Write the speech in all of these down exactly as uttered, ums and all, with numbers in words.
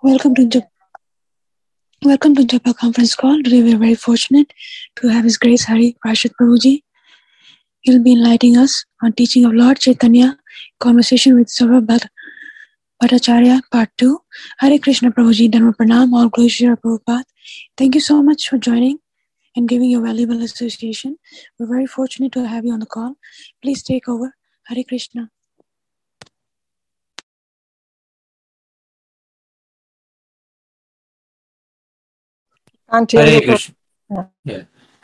Welcome to the Welcome to Japa conference call. Today we are very fortunate to have His Grace Hari Prashad Prabhuji. He will be enlightening us on teaching of Lord Chaitanya, conversation with Saurabh Bhatt- Bhattacharya, part two. Hare Krishna Prabhuji, Dharma Pranam, all glories to Prabhupada. Thank you so much for joining and giving your valuable association. We're very fortunate to have you on the call. Please take over. Hare Krishna. Can't hear Hare you. Krishna. Yeah. Yeah.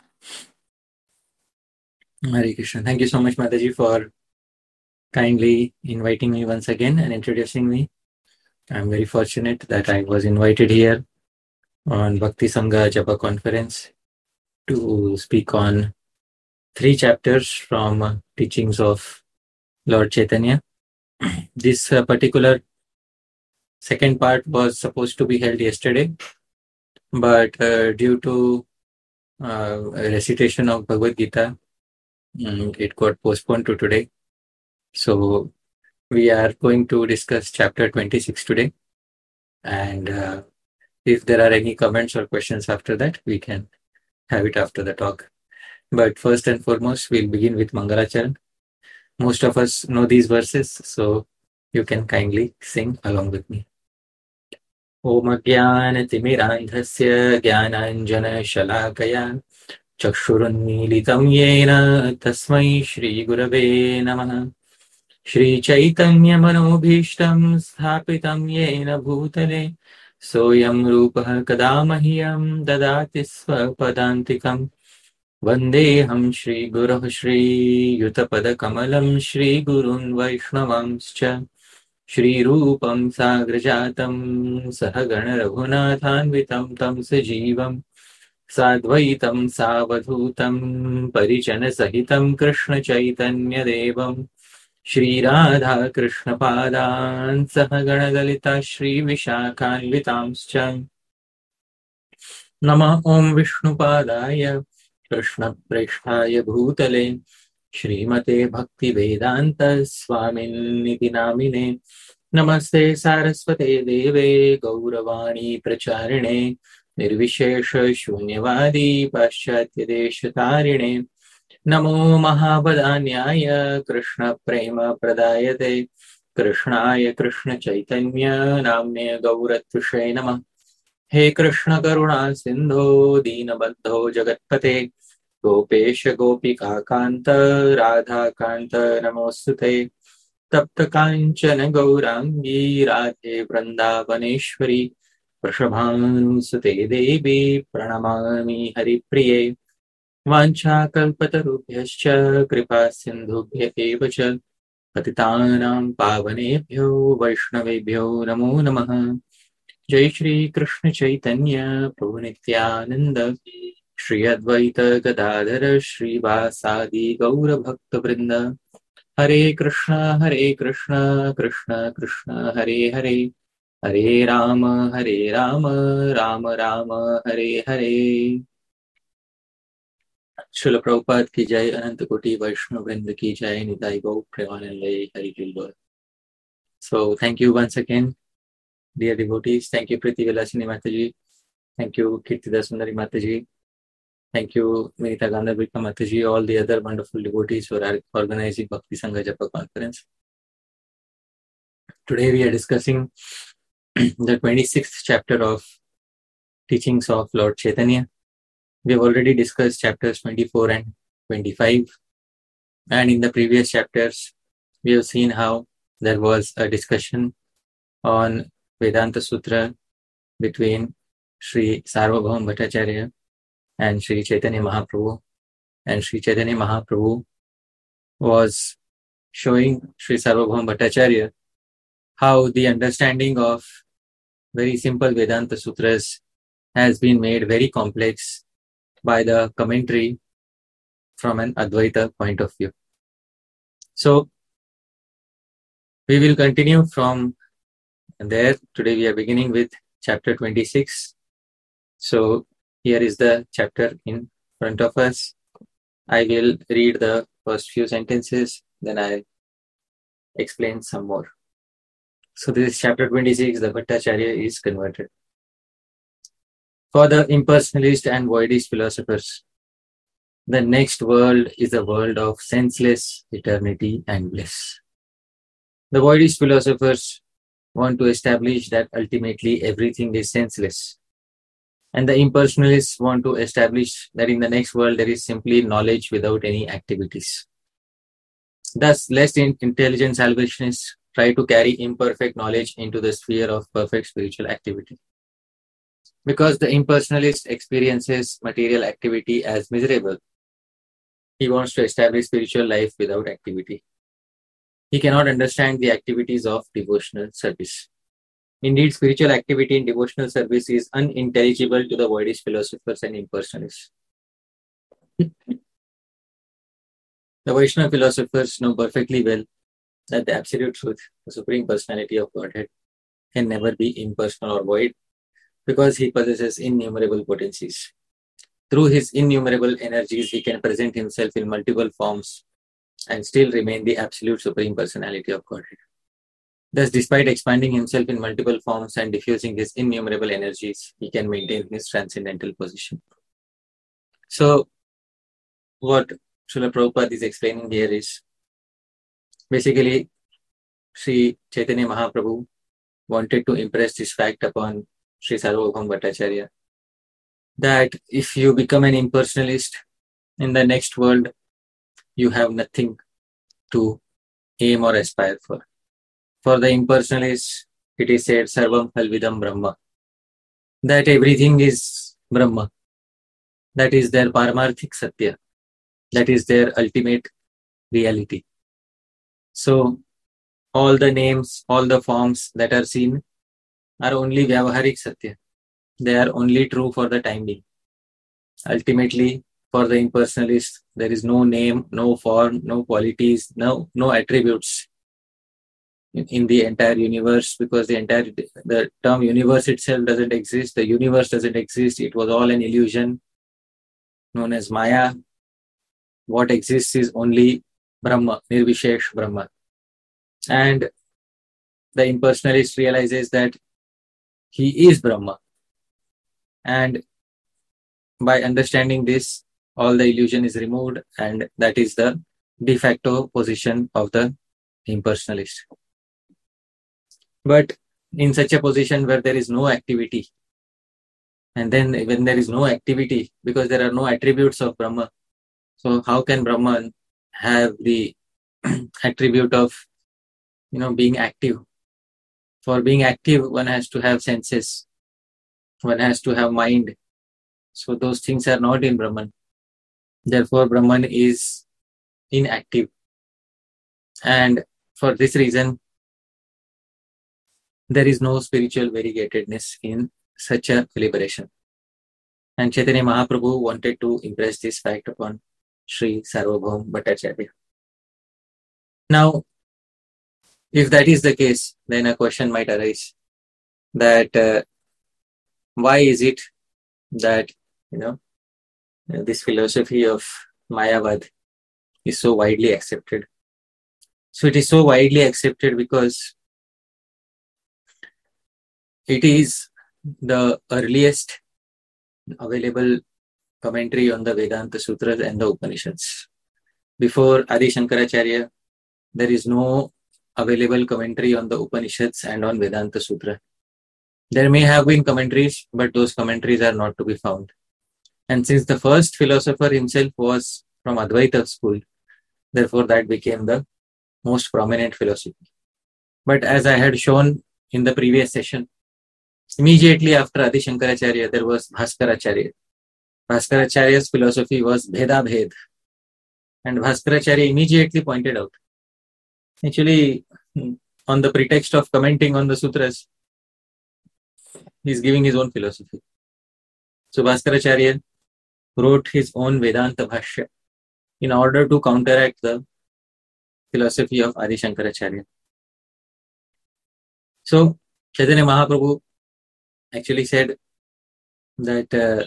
Hare Krishna. Thank you so much, Mataji, for kindly inviting me once again and introducing me. I'm very fortunate that I was invited here on Bhakti Sangha Japa conference to speak on three chapters from uh, teachings of Lord Chaitanya. This uh, particular second part was supposed to be held yesterday, but uh, due to uh, a recitation of Bhagavad Gita, mm, it got postponed to today. So we are going to discuss chapter twenty-six today, and uh, if there are any comments or questions after that, we can have it after the talk. But first and foremost, we'll begin with Mangalacharan. Most of us know these verses, so you can kindly sing along with me. Om Ajnanatimirandhasya Jnananjana-shalakaya Chakshurunmilitam Yena Tasmai Shri Gurave Namaha. Shri Chaitanya Manobhishtam Sthapitam Yena Bhutale Soyam Rupah Kadamahyam Dadati Swapadantikam Vandeham Shri Guruh Shri Yutapada Kamalam Shri Gurun Vaishnavamscha Shri Rupam Sagrajatam Sahagana Raghunathanvitam Tam Sajivam Sadvaitam Savadhutam Parijana Sahitam Krishna Chaitanya Devam Shri Radha Krishna Padan Sahagana Dalita Shri Vishakhanvitamscha Nama Om Vishnu Padaya Krishna Preshthaya Bhutale Shrimate Bhakti Vedanta Swamin Niti Namine Namaste Saraswate Deve Gauravani Pracharine Nirvishesha Shunyavadi Paschatya Deshatarine Namo Mahabadanyaya Krishna Prema Pradayate Krishnaya Krishna Chaitanya Namne Gauratushe Namah. He Krishna Karuna Sindho Deenabandho Jagatpate Gopesha Gopika Kanta Radha Kanta Namostute Tapta Kanchana Gaurangi Radhe Vrindavaneshwari Prashabhanusute Devi Pranamami Haripriye Vancha Kalpatarubhyascha Kripa Sindhubhya eva cha Patitanam Pavanebhyo Vaishnavebhyo Namo Namaha. Jai Shri Krishna Chaitanya Prabhu Nityananda Shri Advaita Gadadhara Shri Vasadi Gaura Bhakta Vrinda Hare Krishna Hare Krishna Krishna Krishna Hare Hare Hare Rama Hare Rama Rama Rama Hare Hare. Srila Prabhupada ki jai, Ananta Koti Vaishnava Vrinda ki jai, Nitai Gau Premanande Hari Gilbar. So thank you once again, dear devotees. Thank you Priti Vilasini Mataji. Thank you Kirtida Sundari Mataji. Thank you Menita Gandharvika Mataji, all the other wonderful devotees who are organizing Bhakti Sangha Japa conference. Today we are discussing the twenty-sixth chapter of teachings of Lord Chaitanya. We have already discussed chapters twenty-four and twenty-five. And in the previous chapters, we have seen how there was a discussion on Vedanta Sutra between Sri Sarvabhauma Bhattacharya and Sri Chaitanya Mahaprabhu. And Sri Chaitanya Mahaprabhu was showing Sri Sarvabhauma Bhattacharya how the understanding of very simple Vedanta Sutras has been made very complex by the commentary from an Advaita point of view. So, we will continue from there. Today we are beginning with chapter twenty-six. So, here is the chapter in front of us. I will read the first few sentences, then I'll explain some more. So this is chapter twenty-six, the Bhattacharya is converted. For the impersonalist and voidist philosophers, the next world is a world of senseless eternity and bliss. The voidist philosophers want to establish that ultimately everything is senseless. And the impersonalists want to establish that in the next world there is simply knowledge without any activities. Thus, less intelligent salvationists try to carry imperfect knowledge into the sphere of perfect spiritual activity. Because the impersonalist experiences material activity as miserable, he wants to establish spiritual life without activity. He cannot understand the activities of devotional service. Indeed, spiritual activity in devotional service is unintelligible to the voidist philosophers and impersonalists. The Vaishnava philosophers know perfectly well that the absolute truth, the supreme personality of Godhead, can never be impersonal or void because he possesses innumerable potencies. Through his innumerable energies, he can present himself in multiple forms and still remain the absolute supreme personality of Godhead. Thus, despite expanding himself in multiple forms and diffusing his innumerable energies, he can maintain his transcendental position. So, what Srila Prabhupada is explaining here is, basically, Sri Chaitanya Mahaprabhu wanted to impress this fact upon Sri Sarvabhauma Bhattacharya, that if you become an impersonalist in the next world, you have nothing to aim or aspire for. For the impersonalists, it is said, Sarvam Halvidam Brahma, that everything is Brahma. That is their Paramarthik Satya. That is their ultimate reality. So, all the names, all the forms that are seen are only Vyavaharik Satya. They are only true for the time being. Ultimately, for the impersonalist, there is no name, no form, no qualities, no, no attributes in, in the entire universe, because the entire the term universe itself doesn't exist. The universe doesn't exist. It was all an illusion known as Maya. What exists is only Brahma, Nirvishesh Brahma. And the impersonalist realizes that he is Brahma. And by understanding this, all the illusion is removed, and that is the de facto position of the impersonalist. But in such a position where there is no activity, and then when there is no activity, because there are no attributes of Brahma, so how can Brahman have the attribute of, you know, being active? For being active, one has to have senses. One has to have mind. So those things are not in Brahman. Therefore, Brahman is inactive. And for this reason, there is no spiritual variegatedness in such a liberation. And Chaitanya Mahaprabhu wanted to impress this fact upon Sri Sarvabhauma Bhattacharya. Now, if that is the case, then a question might arise that uh, why is it that, you know, this philosophy of Mayavad is so widely accepted? So it is so widely accepted because it is the earliest available commentary on the Vedanta Sutras and the Upanishads. Before Adi Shankaracharya, there is no available commentary on the Upanishads and on Vedanta Sutra. There may have been commentaries, but those commentaries are not to be found. And since the first philosopher himself was from Advaita school, therefore that became the most prominent philosophy. But as I had shown in the previous session, immediately after Adi Shankaracharya, there was Bhaskaracharya. Bhaskaracharya's philosophy was Bheda Bhed. And Bhaskaracharya immediately pointed out, actually, on the pretext of commenting on the sutras, he is giving his own philosophy. So Bhaskaracharya wrote his own Vedanta Bhashya in order to counteract the philosophy of Adi Shankaracharya. So Chaitanya Mahaprabhu actually said that uh,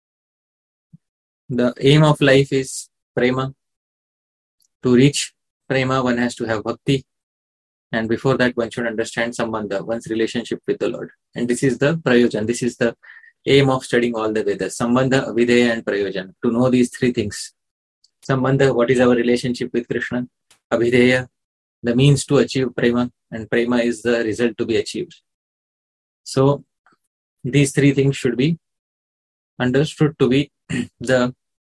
the aim of life is prema. To reach prema, one has to have bhakti. And before that, one should understand Sambandha, one's relationship with the Lord. And this is the Prayojan. This is the aim of studying all the Vedas. Sambandha, Avideya and Prayojan. To know these three things. Sambandha, what is our relationship with Krishna? Abhideya, the means to achieve Prema. And Prema is the result to be achieved. So, these three things should be understood to be the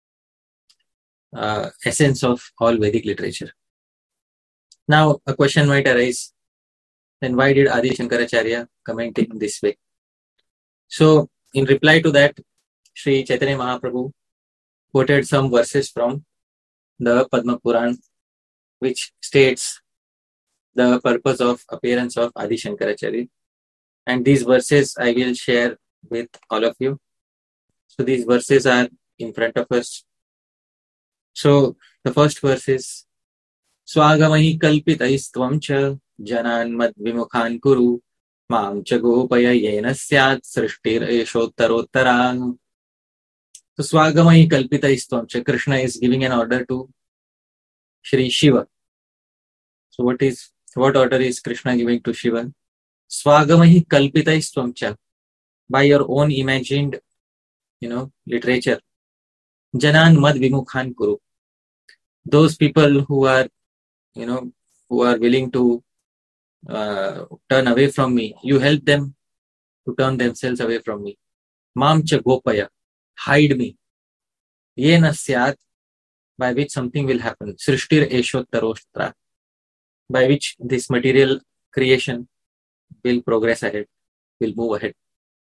uh, essence of all Vedic literature. Now, a question might arise, then why did Adi Shankaracharya comment in this way? So, in reply to that, Sri Chaitanya Mahaprabhu quoted some verses from the Padma Puran, which states the purpose of appearance of Adi Shankaracharya. And these verses I will share with all of you. So, these verses are in front of us. So, the first verse is Swagamahi kalpitaistvam cha janan mad vimukhan kuru mam cha gopaya yena syat srishtir eshottarottara. So, Swagamahi kalpitaistvam cha, Krishna is giving an order to Shri Shiva. So, what is what order is Krishna giving to Shiva? Swagamahi kalpitaistvam cha, by your own imagined, you know, literature. Janan mad vimukhan kuru. Those people who are, you know, who are willing to uh, turn away from me, you help them to turn themselves away from me. Mam cha gopaya, hide me. Yena syat, by which something will happen. Srishtir eshottaroshtra, by which this material creation will progress ahead, will move ahead.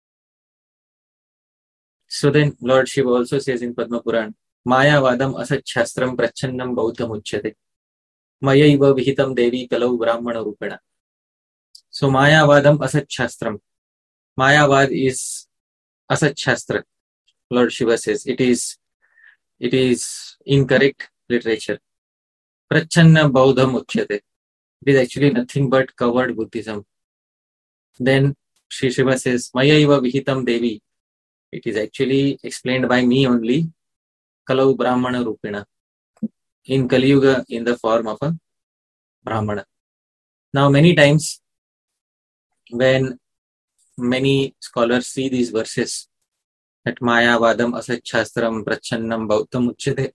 So then Lord Shiva also says in Padma Puran, Maya vadam asat shastram prachannam bauddham uchyate. Maya iva vihitam devi kalau brahmana rupena. So Maya vadam asat shastram. Mayavad is asat shastra. Lord Shiva says it is it is incorrect literature. Prachanna bauddham uchyate. It is actually nothing but covered Buddhism. Then Sri Shiva says, Maya iva vihitam devi. It is actually explained by me only, Kalau Brahmana Rupena, in Kali Yuga in the form of a Brahmana. Now, many times when many scholars see these verses, that Maya Vadam Asat Shastram Prachannam Bautam Uchyate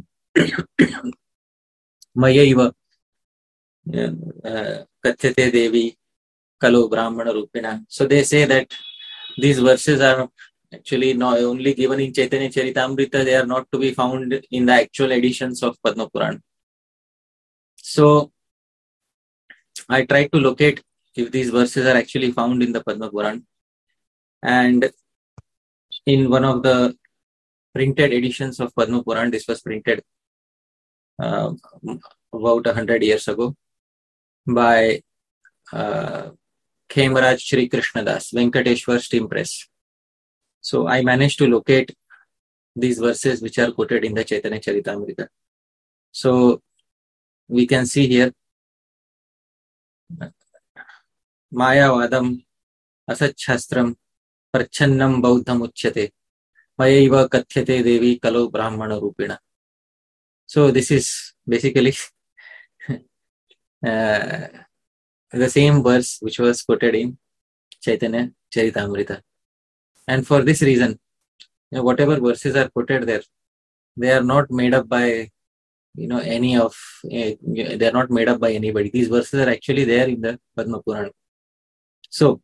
Maya iva Kathyate Devi Kalau Brahmana Rupena. So they say that these verses are actually not only given in Chaitanya Charitamrita, they are not to be found in the actual editions of Padma Puran. So, I tried to locate if these verses are actually found in the Padma Puran. And in one of the printed editions of Padma Puran, this was printed uh, about a hundred years ago by uh, Khemaraj Shri Krishnadas, Venkateshwar Steam Press. So I managed to locate these verses which are quoted in the Chaitanya Charitamrita. So we can see here, Maya Vadam Asat Shastram Prachannam Bauddham Uchyate Maya iva Kathyate Devi Kalau Brahmana Rupena. So this is basically uh, the same verse which was quoted in Chaitanya Charitamrita. And for this reason, you know, whatever verses are quoted there, they are not made up by, you know, any of, uh, they are not made up by anybody. These verses are actually there in the Padma Puran. So,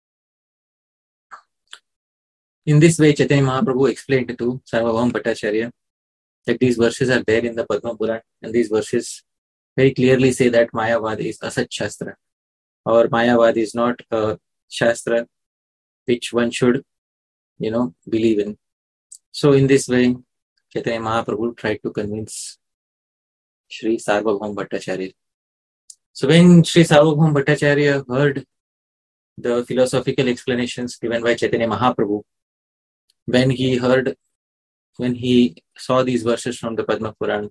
in this way, Chaitanya Mahaprabhu explained to Sarvabhauma Bhattacharya that these verses are there in the Padma Puran, and these verses very clearly say that Mayavad is Asat Shastra, or Mayavad is not a Shastra which one should, you know, believe in. So in this way, Chaitanya Mahaprabhu tried to convince Sri Sarvabhauma Bhattacharya. So when Sri Sarvabhauma Bhattacharya heard the philosophical explanations given by Chaitanya Mahaprabhu, when he heard, when he saw these verses from the Padma Puran,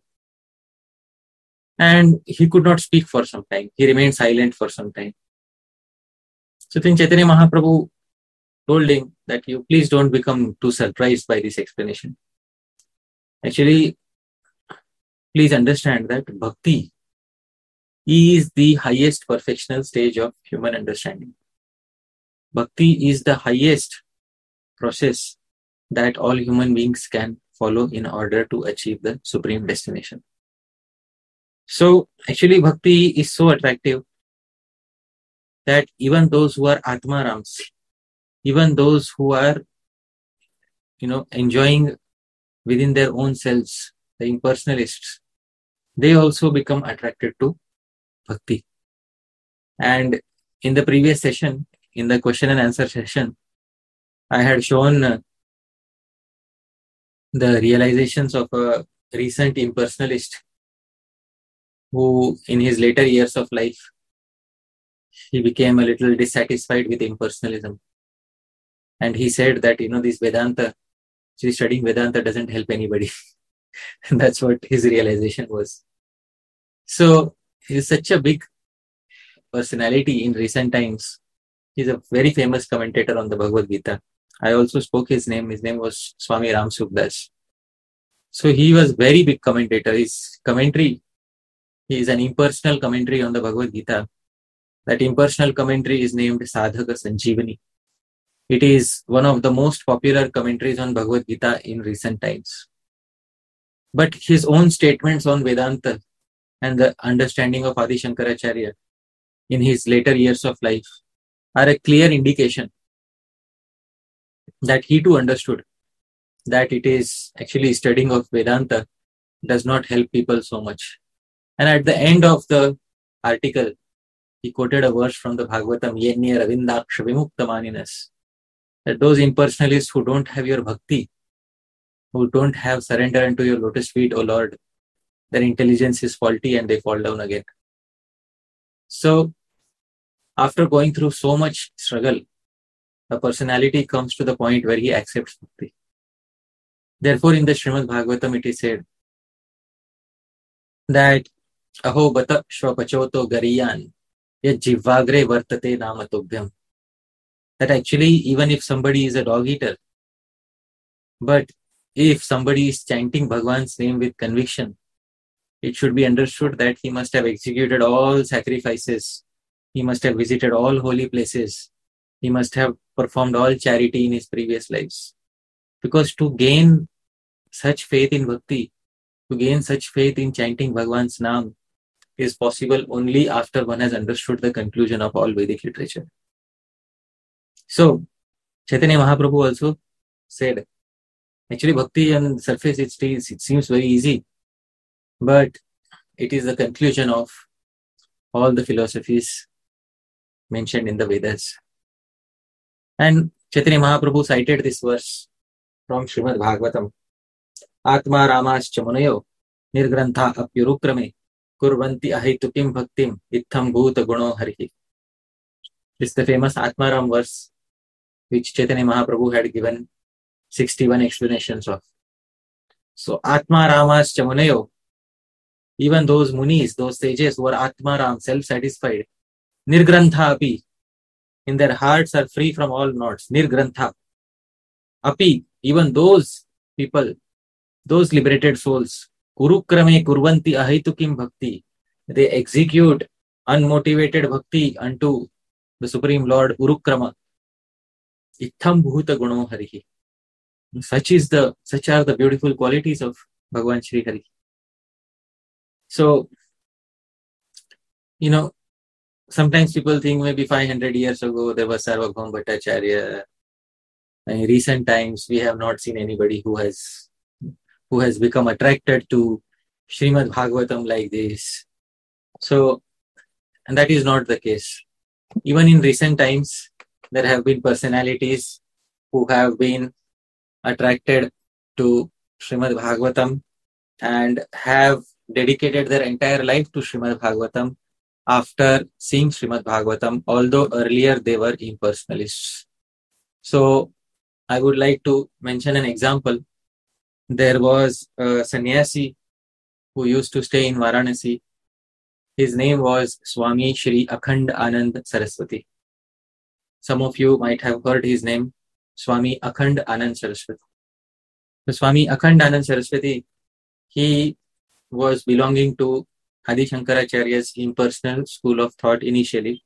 and he could not speak for some time. He remained silent for some time. So then Chaitanya Mahaprabhu told him that you please don't become too surprised by this explanation. Actually, please understand that bhakti is the highest perfectional stage of human understanding. Bhakti is the highest process that all human beings can follow in order to achieve the supreme destination. So actually Bhakti is so attractive that even those who are Atmarams, even those who are, you know, enjoying within their own selves, the impersonalists, they also become attracted to Bhakti. And in the previous session, in the question and answer session, I had shown uh, the realizations of a recent impersonalist who in his later years of life, he became a little dissatisfied with impersonalism. And he said that, you know, this Vedanta, actually studying Vedanta doesn't help anybody. And that's what his realization was. So he's such a big personality in recent times. He's a very famous commentator on the Bhagavad Gita. I also spoke his name. His name was Swami Ram Sukdas. So he was very big commentator. His commentary, he is an impersonal commentary on the Bhagavad Gita. That impersonal commentary is named Sadhaka Sanjeevani. It is one of the most popular commentaries on Bhagavad Gita in recent times. But his own statements on Vedanta and the understanding of Adi Shankaracharya in his later years of life are a clear indication that he too understood that it is actually studying of Vedanta does not help people so much. And at the end of the article, he quoted a verse from the Bhagavatam, Yenye Ravindaksha Vimuktamaninas, that those impersonalists who don't have your bhakti, who don't have surrender unto your lotus feet, O Lord, their intelligence is faulty and they fall down again. So, after going through so much struggle, a personality comes to the point where he accepts bhakti. Therefore, in the Srimad Bhagavatam, it is said that Aho bata shvapachoto gariyan yat jivagre vartate namatobhyam. That actually, even if somebody is a dog eater, but if somebody is chanting Bhagwan's name with conviction, it should be understood that he must have executed all sacrifices. He must have visited all holy places. He must have performed all charity in his previous lives. Because to gain such faith in bhakti, to gain such faith in chanting Bhagwan's name is possible only after one has understood the conclusion of all Vedic literature. So, Chaitanya Mahaprabhu also said, actually bhakti on the surface it, stays, it seems very easy, but it is the conclusion of all the philosophies mentioned in the Vedas. And Chaitanya Mahaprabhu cited this verse from Srimad Bhagavatam. Atma Ramascha Munayo Nirgrantha Apyurukrame Kurvanti Ahitukim Bhaktim Itham Bhuta Guno Harihi. This is the famous Atma Ram verse which Chaitanya Mahaprabhu had given sixty-one explanations of. So Atma Ramascha Munayo, even those munis, those sages who are Atma Ram, self-satisfied, Nirgrantha Api, in their hearts are free from all knots. Nirgrantha Api, even those people, those liberated souls, Kurukrame Kurvanti Ahitukim Bhakti, they execute unmotivated bhakti unto the Supreme Lord Urukrama. Itham Bhuta Guno Harihi. Such is the such are the beautiful qualities of Bhagwan Shri Hari. So, you know, sometimes people think maybe five hundred years ago there was Sarvabhauma Bhattacharya. In recent times we have not seen anybody who has who has become attracted to Srimad Bhagavatam like this. So, and that is not the case. Even in recent times, there have been personalities who have been attracted to Srimad Bhagavatam and have dedicated their entire life to Srimad Bhagavatam after seeing Srimad Bhagavatam, although earlier they were impersonalists. So, I would like to mention an example. There was a sannyasi who used to stay in Varanasi. His name was Swami Shri Akhand Anand Saraswati. Some of you might have heard his name, Swami Akhand Anand Saraswati. So Swami Akhand Anand Saraswati, he was belonging to Adi Shankaracharya's impersonal school of thought initially.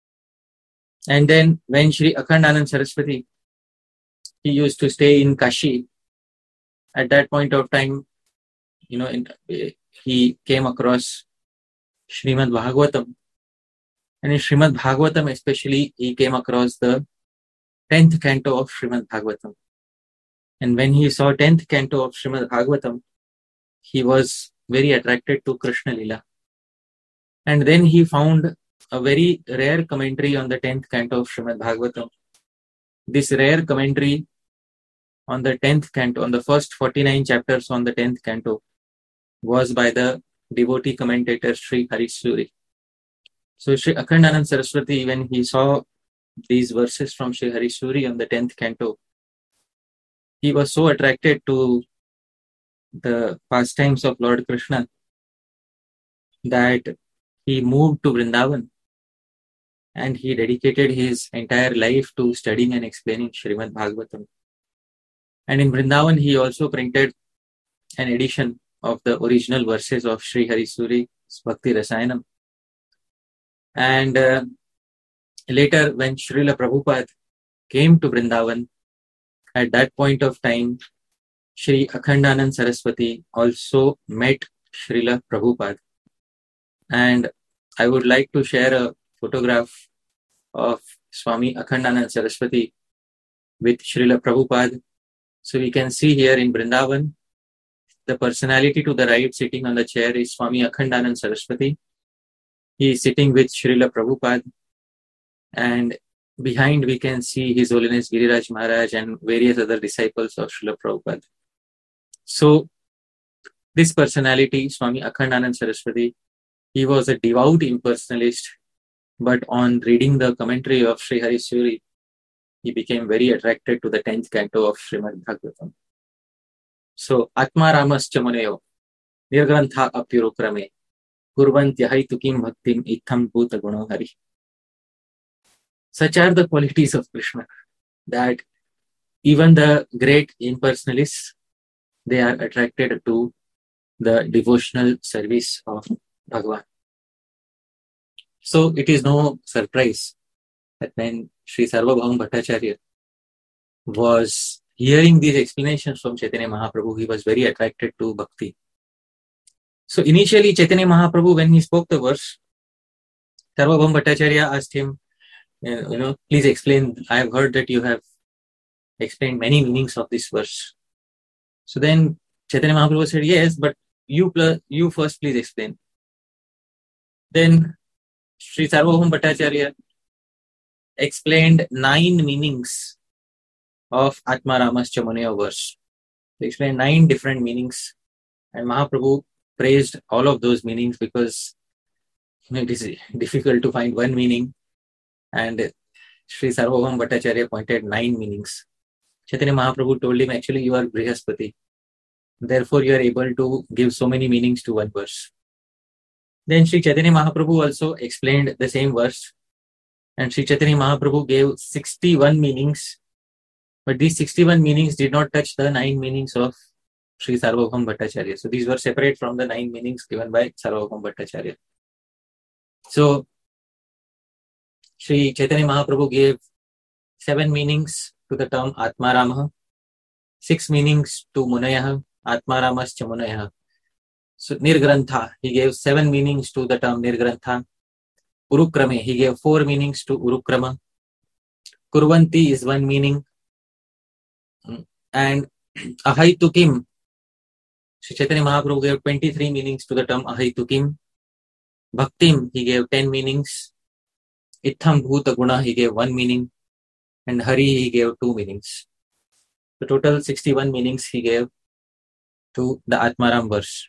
And then when Sri Akhandanand Saraswati, he used to stay in Kashi. At that point of time, you know, in, he came across Srimad Bhagavatam. And in Srimad Bhagavatam especially, he came across the tenth canto of Srimad Bhagavatam. And when he saw tenth canto of Srimad Bhagavatam, he was very attracted to Krishna Lila. And then he found a very rare commentary on the tenth canto of Srimad Bhagavatam. This rare commentary on the tenth canto, on the first forty-nine chapters on the tenth canto, was by the devotee commentator Sri Harish Suri. So Sri Akhandanand Saraswati, when he saw these verses from Sri Harish Suri on the tenth canto, he was so attracted to the pastimes of Lord Krishna that he moved to Vrindavan and he dedicated his entire life to studying and explaining Srimad Bhagavatam. And in Vrindavan, he also printed an edition of the original verses of Sri Harish Suri's Bhakti Rasayanam. And uh, later, when Srila Prabhupada came to Vrindavan, at that point of time, Sri Akhandanand Saraswati also met Srila Prabhupada. And I would like to share a photograph of Swami Akhandanand Saraswati with Srila Prabhupada. So we can see here in Vrindavan, the personality to the right sitting on the chair is Swami Akhandanand Saraswati. He is sitting with Srila Prabhupada. And behind we can see His Holiness Giriraj Maharaj and various other disciples of Srila Prabhupada. So this personality, Swami Akhandanand Saraswati, he was a devout impersonalist, but on reading the commentary of Sri Harish Suri, he became very attracted to the tenth canto of Srimad Bhagavatam. So, Atma Ramascha Muneyo, Nirgrantha Apyurukrame, Kurvantyahai Bhaktim Itham Bhuta Guno Hari. Such are the qualities of Krishna, that even the great impersonalists, they are attracted to the devotional service of Bhagavan. So it is no surprise that when Sri Sarvabhauma Bhattacharya was hearing these explanations from Chaitanya Mahaprabhu, he was very attracted to bhakti. So initially Chaitanya Mahaprabhu, when he spoke the verse, Sarvabhauma Bhattacharya asked him, you know, please explain, I have heard that you have explained many meanings of this verse. So then Chaitanya Mahaprabhu said, yes, but you, plus, you first please explain. Then Sri Sarvabhauma Bhattacharya explained nine meanings of Atma Ramascha Muneyo verse. He explained nine different meanings, and Mahaprabhu praised all of those meanings because you know, it is difficult to find one meaning, and Sri Sarvabhauma Bhattacharya pointed nine meanings. Chaitanya Mahaprabhu told him, actually you are Brihaspati, therefore you are able to give so many meanings to one verse. Then Sri Chaitanya Mahaprabhu also explained the same verse, and Sri Chaitanya Mahaprabhu gave sixty-one meanings, but these sixty-one meanings did not touch the nine meanings of Sri Sarvabhauma Bhattacharya. So these were separate from the nine meanings given by Sarvabhauma Bhattacharya. So Sri Chaitanya Mahaprabhu gave seven meanings to the term Atma Rama, six meanings to Munayah, Atma Ramascha Munayah. So Nirgrantha, he gave seven meanings to the term Nirgrantha. Urukrame, he gave four meanings to Urukrama. Kurvanti is one meaning. And Ahaitukim, Sri Chaitanya Mahaprabhu gave twenty-three meanings to the term Ahaitukim. Bhaktim, he gave ten meanings. Itham Bhuta Guna, he gave one meaning. And Hari, he gave two meanings. The total sixty-one meanings he gave to the Atmaram verse.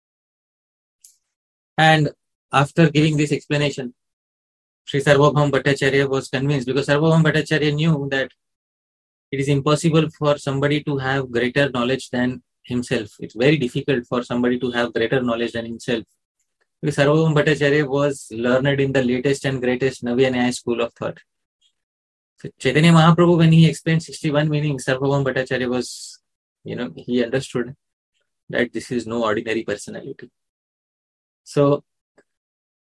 And after giving this explanation, Sri Sarvabhauma Bhattacharya was convinced, because Sarvabhauma Bhattacharya knew that it is impossible for somebody to have greater knowledge than himself. It's very difficult for somebody to have greater knowledge than himself. Because Sarvabhauma Bhattacharya was learned in the latest and greatest Navya Nyaya school of thought. So Chaitanya Mahaprabhu, when he explained sixty-one meanings, Sarvabhauma Bhattacharya was, you know, he understood that this is no ordinary personality. So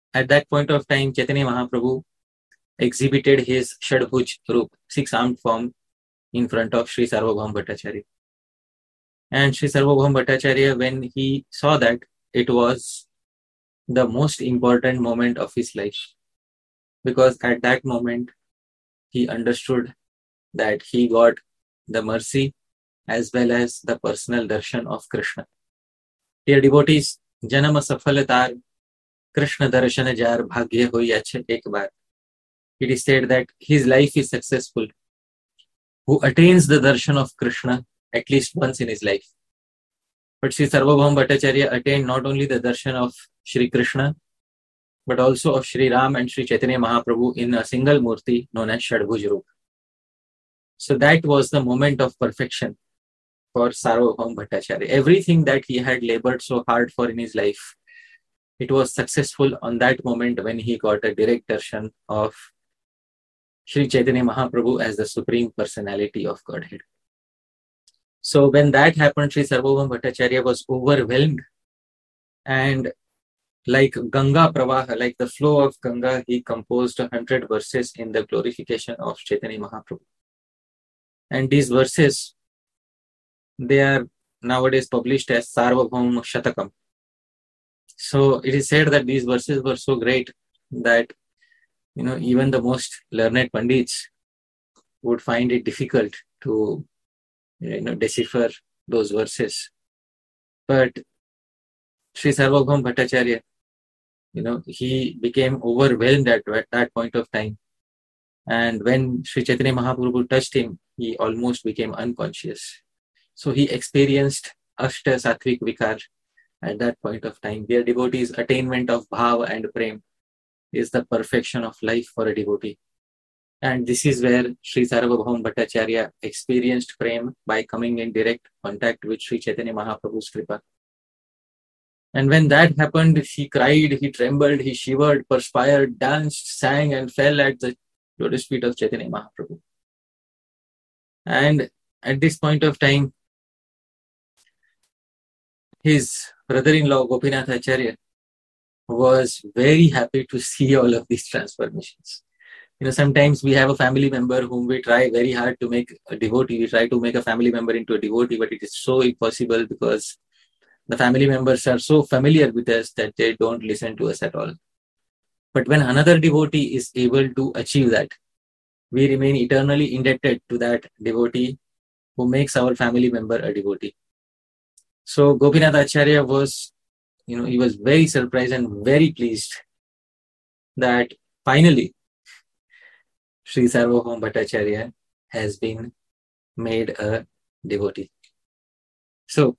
at that point of time, Chaitanya Mahaprabhu exhibited his Shadbhuj Roop, six-armed form, in front of Sri Sarvabhaum Bhattacharya. And Sri Sarvabhaum Bhattacharya, when he saw that, it was the most important moment of his life. Because at that moment, he understood that he got the mercy as well as the personal darshan of Krishna. Dear devotees, Janama Safalatar, Krishna Darshan Jar Bhagya Hoy Achhe Ek Baar. It is said that his life is successful who attains the darshan of Krishna at least once in his life. But Sri Sarvabhaum Bhattacharya attained not only the darshan of Sri Krishna, but also of Sri Ram and Sri Chaitanya Mahaprabhu in a single murti known as Shadbhuj Roop. So that was the moment of perfection for Sarvabhaum Bhattacharya. Everything that he had labored so hard for in his life, it was successful on that moment when he got a direct darshan of Sri Chaitanya Mahaprabhu as the Supreme Personality of Godhead. So when that happened, Sri Sarvabhaum Bhattacharya was overwhelmed, and like Ganga Pravaha, like the flow of Ganga, he composed a hundred verses in the glorification of Chaitanya Mahaprabhu. And these verses, they are nowadays published as Sarvabhaum Shatakam. So it is said that these verses were so great that, you know, even the most learned Pandits would find it difficult to, you know, decipher those verses. But Sri Sarvabhaum Bhattacharya, you know, he became overwhelmed at that point of time. And when Sri Chaitanya Mahaprabhu touched him, he almost became unconscious. So he experienced Ashta Sattvic Vikar at that point of time. Dear devotees, attainment of Bhava and Prem is the perfection of life for a devotee. And this is where Sri Sarvabhaum Bhattacharya experienced Prem by coming in direct contact with Sri Chaitanya Mahaprabhu's Kripa. And when that happened, he cried, he trembled, he shivered, perspired, danced, sang, and fell at the lotus feet of Chaitanya Mahaprabhu. And at this point of time, his brother-in-law, Gopinath Acharya, was very happy to see all of these transformations. You know, sometimes we have a family member whom we try very hard to make a devotee. We try to make a family member into a devotee, but it is so impossible because the family members are so familiar with us that they don't listen to us at all. But when another devotee is able to achieve that, we remain eternally indebted to that devotee who makes our family member a devotee. So Gopinath Acharya was, you know, he was very surprised and very pleased that finally Sri Sarvabhaum Bhattacharya has been made a devotee. So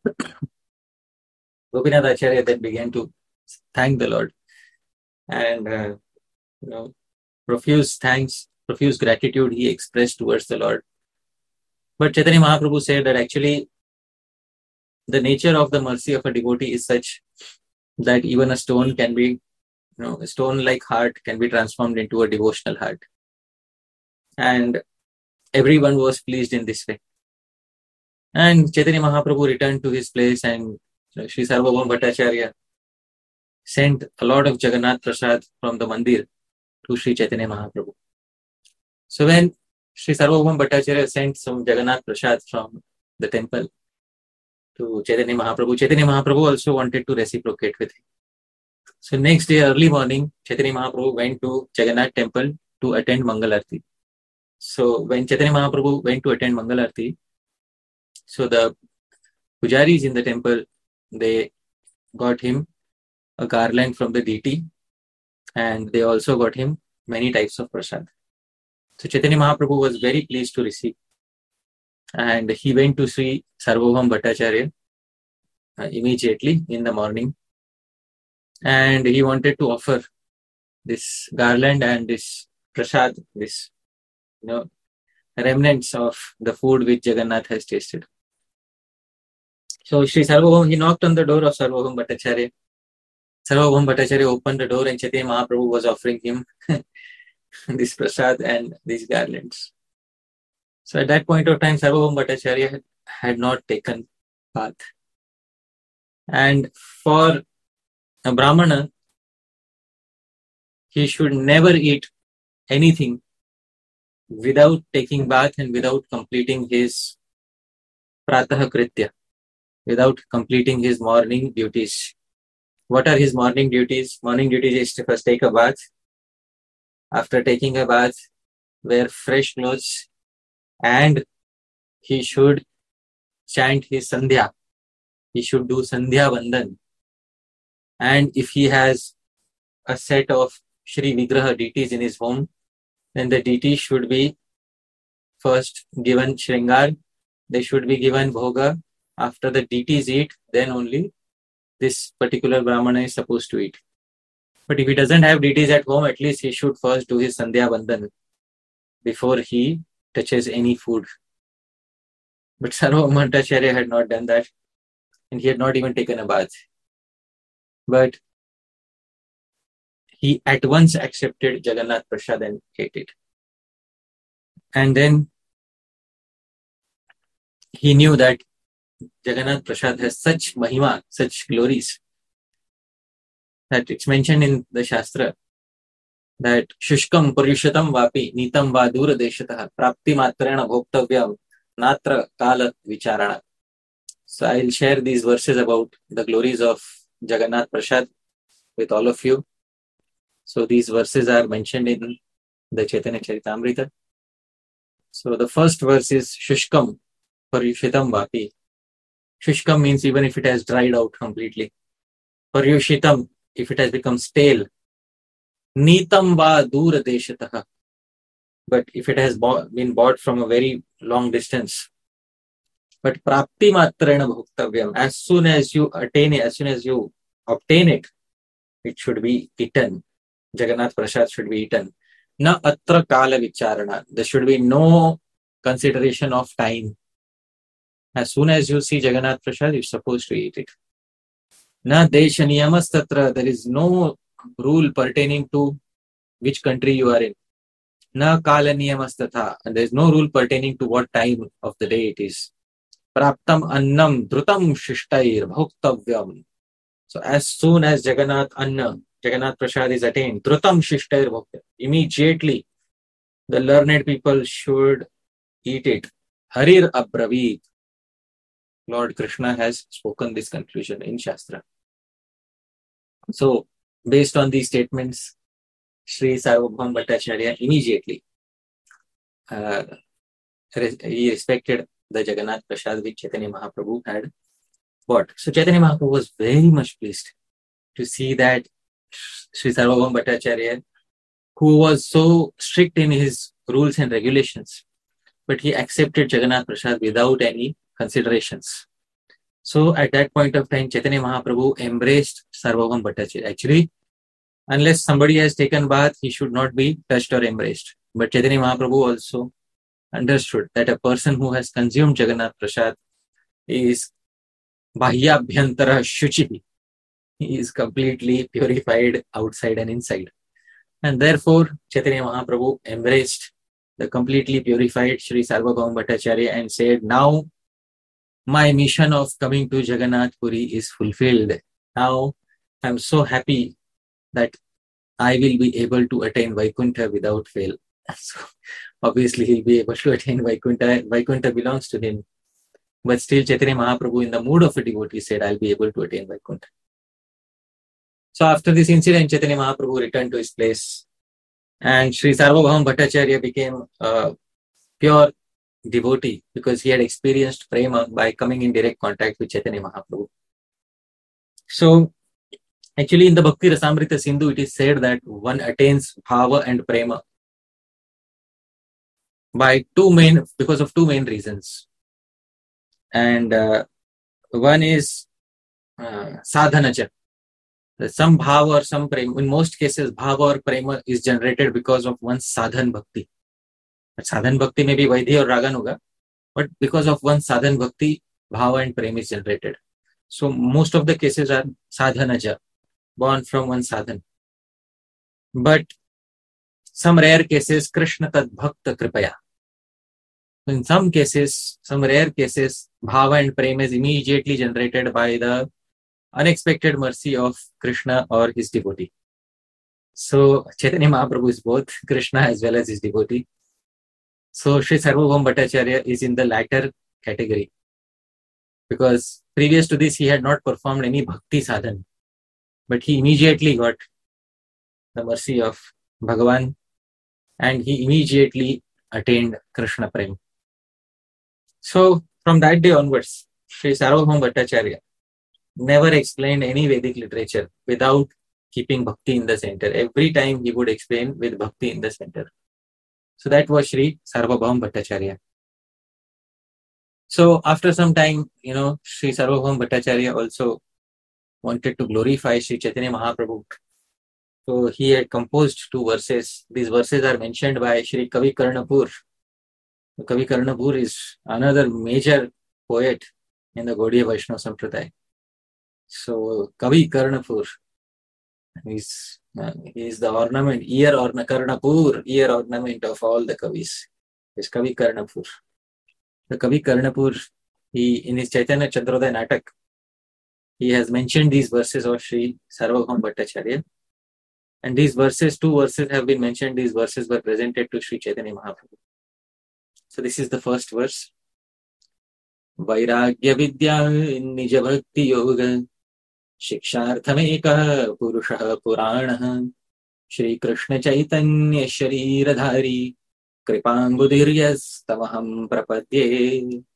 Gopinath Acharya then began to thank the Lord and, uh, you know, profuse thanks, profuse gratitude he expressed towards the Lord. But Chaitanya Mahaprabhu said that actually the nature of the mercy of a devotee is such that even a stone can be, you know, a stone-like heart can be transformed into a devotional heart. And everyone was pleased in this way. And Chaitanya Mahaprabhu returned to his place, and you know, Sri Sarvabhaum Bhattacharya sent a lot of Jagannath Prasad from the mandir to Sri Chaitanya Mahaprabhu. So when Sri Sarvabhaum Bhattacharya sent some Jagannath Prasad from the temple to Chaitanya Mahaprabhu, Chaitanya Mahaprabhu also wanted to reciprocate with him. So next day, early morning, Chaitanya Mahaprabhu went to Jagannath temple to attend Mangalarti. So when Chaitanya Mahaprabhu went to attend Mangalarti, so the pujaris in the temple, they got him a garland from the deity, and they also got him many types of prasad. So Chaitanya Mahaprabhu was very pleased to receive, and he went to Sri Sarvabhaum Bhattacharya uh, immediately in the morning, and he wanted to offer this garland and this prasad, this, you know, remnants of the food which Jagannath has tasted. So Sri Sarvabhaum, he knocked on the door of Sarvabhaum Bhattacharya. Sarvabhaum Bhattacharya opened the door, and Chaitanya Mahaprabhu was offering him this prasad and these garlands. So at that point of time, Sarvabhaum Bhattacharya had not taken bath. And for a Brahmana, he should never eat anything without taking bath and without completing his pratah kritya, without completing his morning duties. What are his morning duties? Morning duties is to first take a bath. After taking a bath, wear fresh clothes, and he should chant his sandhya. He should do sandhya vandan. And if he has a set of Shri Vigraha deities in his home, then the deities should be first given shringar. They should be given bhoga. After the deities eat, then only this particular Brahmana is supposed to eat. But if he doesn't have deities at home, at least he should first do his Sandhya Vandan before he touches any food. But Sarvabhauma Bhattacharya had not done that, and he had not even taken a bath. But he at once accepted Jagannath Prasad and ate it. And then he knew that Jagannath Prasad has such mahima, such glories, that it's mentioned in the Shastra that Shushkam Paryushatam Vapi Nitam Vadura Deshatah Prapti Matrena Bhoktavyam Natra Kala Vicharana. So I'll share these verses about the glories of Jagannath Prasad with all of you. So these verses are mentioned in the Chaitanya Charitamrita. So the first verse is Shushkam Paryushitam Vapi. Shushkam means even if it has dried out completely. Paryushitam, if it has become stale. Nitam va dura deshataha. But if it has bought, been bought from a very long distance. But prapti matrena bhoktavyam. As soon as you attain it, as soon as you obtain it, it should be eaten. Jagannath Prasad should be eaten. Na atra kala vicharana. There should be no consideration of time. As soon as you see Jagannath Prasad, you're supposed to eat it. Na desha niyamas tatra. There is no rule pertaining to which country you are in. Na kala niyamas tatha. And there is no rule pertaining to what time of the day it is. Praptam annam dhrutam shishtair bhoktavyam. So as soon as Jagannath Anna, Jagannath Prasad is attained, dhrutam shishtair bhoktavyam. Immediately, the learned people should eat it. Harir abravit. Lord Krishna has spoken this conclusion in Shastra. So, based on these statements, Sri Sarvabhauma Bhattacharya immediately uh, he respected the Jagannath Prasad which Chaitanya Mahaprabhu had bought. So Chaitanya Mahaprabhu was very much pleased to see that Sri Sarvabhauma Bhattacharya, who was so strict in his rules and regulations, but he accepted Jagannath Prasad without any considerations. So at that point of time, Chaitanya Mahaprabhu embraced Sarvabhauma Bhattacharya. Actually, unless somebody has taken bath, he should not be touched or embraced. But Chaitanya Mahaprabhu also understood that a person who has consumed Jagannath Prasad is bahyabhyantara shuchi. He is completely purified outside and inside. And therefore, Chaitanya Mahaprabhu embraced the completely purified Sri Sarvabhauma Bhattacharya and said, now my mission of coming to Jagannath Puri is fulfilled. Now I am so happy that I will be able to attain Vaikuntha without fail. So obviously he'll be able to attain Vaikuntha. Vaikuntha belongs to him. But still Chaitanya Mahaprabhu, in the mood of a devotee, said, I'll be able to attain Vaikuntha. So after this incident, Chaitanya Mahaprabhu returned to his place. And Sri Sarvabhauma Bhattacharya became a pure devotee because he had experienced prema by coming in direct contact with Chaitanya Mahaprabhu. So actually in the Bhakti Rasamrita Sindhu, it is said that one attains bhava and prema by two main, because of two main reasons. And uh, one is uh, sadhanaja. Some bhava or some prema, in most cases bhava or prema is generated because of one's sadhan bhakti. But sadhan bhakti may be vaidhi or raganuga, but because of one's sadhan bhakti, bhava and prema is generated. So most of the cases are sadhanaja, born from one sadhan. But some rare cases, Krishna tad bhakta kripaya. In some cases, some rare cases, bhava and prema is immediately generated by the unexpected mercy of Krishna or his devotee. So Chaitanya Mahaprabhu is both Krishna as well as his devotee. So Sri Sarvabhauma Bhattacharya is in the latter category, because previous to this he had not performed any bhakti sadhan, but he immediately got the mercy of Bhagavan and he immediately attained Krishna Prem. So from that day onwards, Sri Sarvabhauma Bhattacharya never explained any Vedic literature without keeping bhakti in the center. Every time he would explain with bhakti in the center. So that was Sri Sarvabhauma Bhattacharya. So after some time, you know, Sri Sarvabhauma Bhattacharya also wanted to glorify Sri Chaitanya Mahaprabhu. So he had composed two verses. These verses are mentioned by Sri Kavi Karnapur. Kavi Karnapur is another major poet in the Gaudiya Vaishnava Sampradaya. So Kavi Karnapur is uh, he is the ornament, ear orna Karnapur, ear ornament of all the Kavis. Is Kavi Karnapur. The Kavi Karnapur, he in his Chaitanya Chandrodaya Natak, he has mentioned these verses of Sri Sarvabhauma Bhattacharya. And these verses, two verses have been mentioned. These verses were presented to Sri Chaitanya Mahaprabhu. So this is the first verse. Vairagya vidya nija bhakti yoga shiksharthameka purusha purana Shri Krishna Chaitanya Shariradhari Kripambudiryas tamaham prapadye.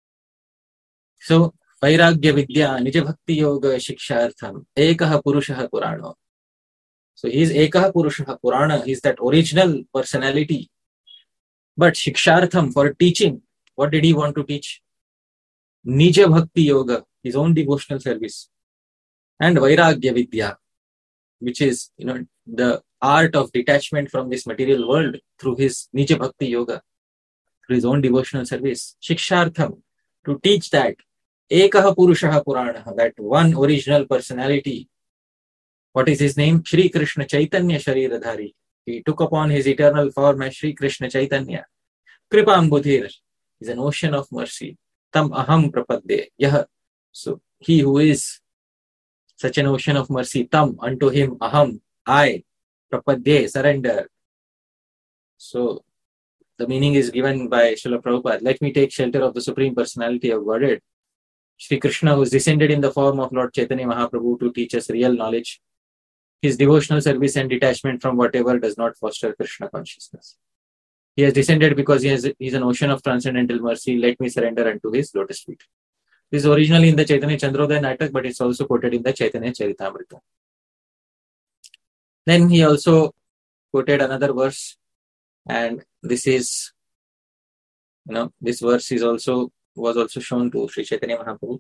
So Vairagya vidya nija bhakti yoga shikshartham ekah purusha purana. So he is Ekaha Purusha Purana, he is that original personality. But Shikshartham, for teaching, what did he want to teach? Nija Bhakti Yoga, his own devotional service. And Vairagya Vidya, which is, you know, the art of detachment from this material world through his Nija Bhakti Yoga, through his own devotional service. Shikshartham, to teach that Ekaha Purusha Purana, that one original personality. What is his name? Shri Krishna Chaitanya Shariradhari. He took upon his eternal form as Shri Krishna Chaitanya. Kripam Budhir is an ocean of mercy. Tam aham prapadde. Yah. So he who is such an ocean of mercy, tam, unto him, aham, I, prapadde, surrender. So the meaning is given by Srila Prabhupada. Let me take shelter of the Supreme Personality of Godhead. Shri Krishna, who is descended in the form of Lord Chaitanya Mahaprabhu to teach us real knowledge. His devotional service and detachment from whatever does not foster Krishna consciousness. He has descended because he has, he is an ocean of transcendental mercy. Let me surrender unto his lotus feet. This is originally in the Chaitanya Chandrodaya Natak, but it's also quoted in the Chaitanya Charitamrita. Then he also quoted another verse, and this is, you know, this verse is also was also shown to Sri Chaitanya Mahaprabhu.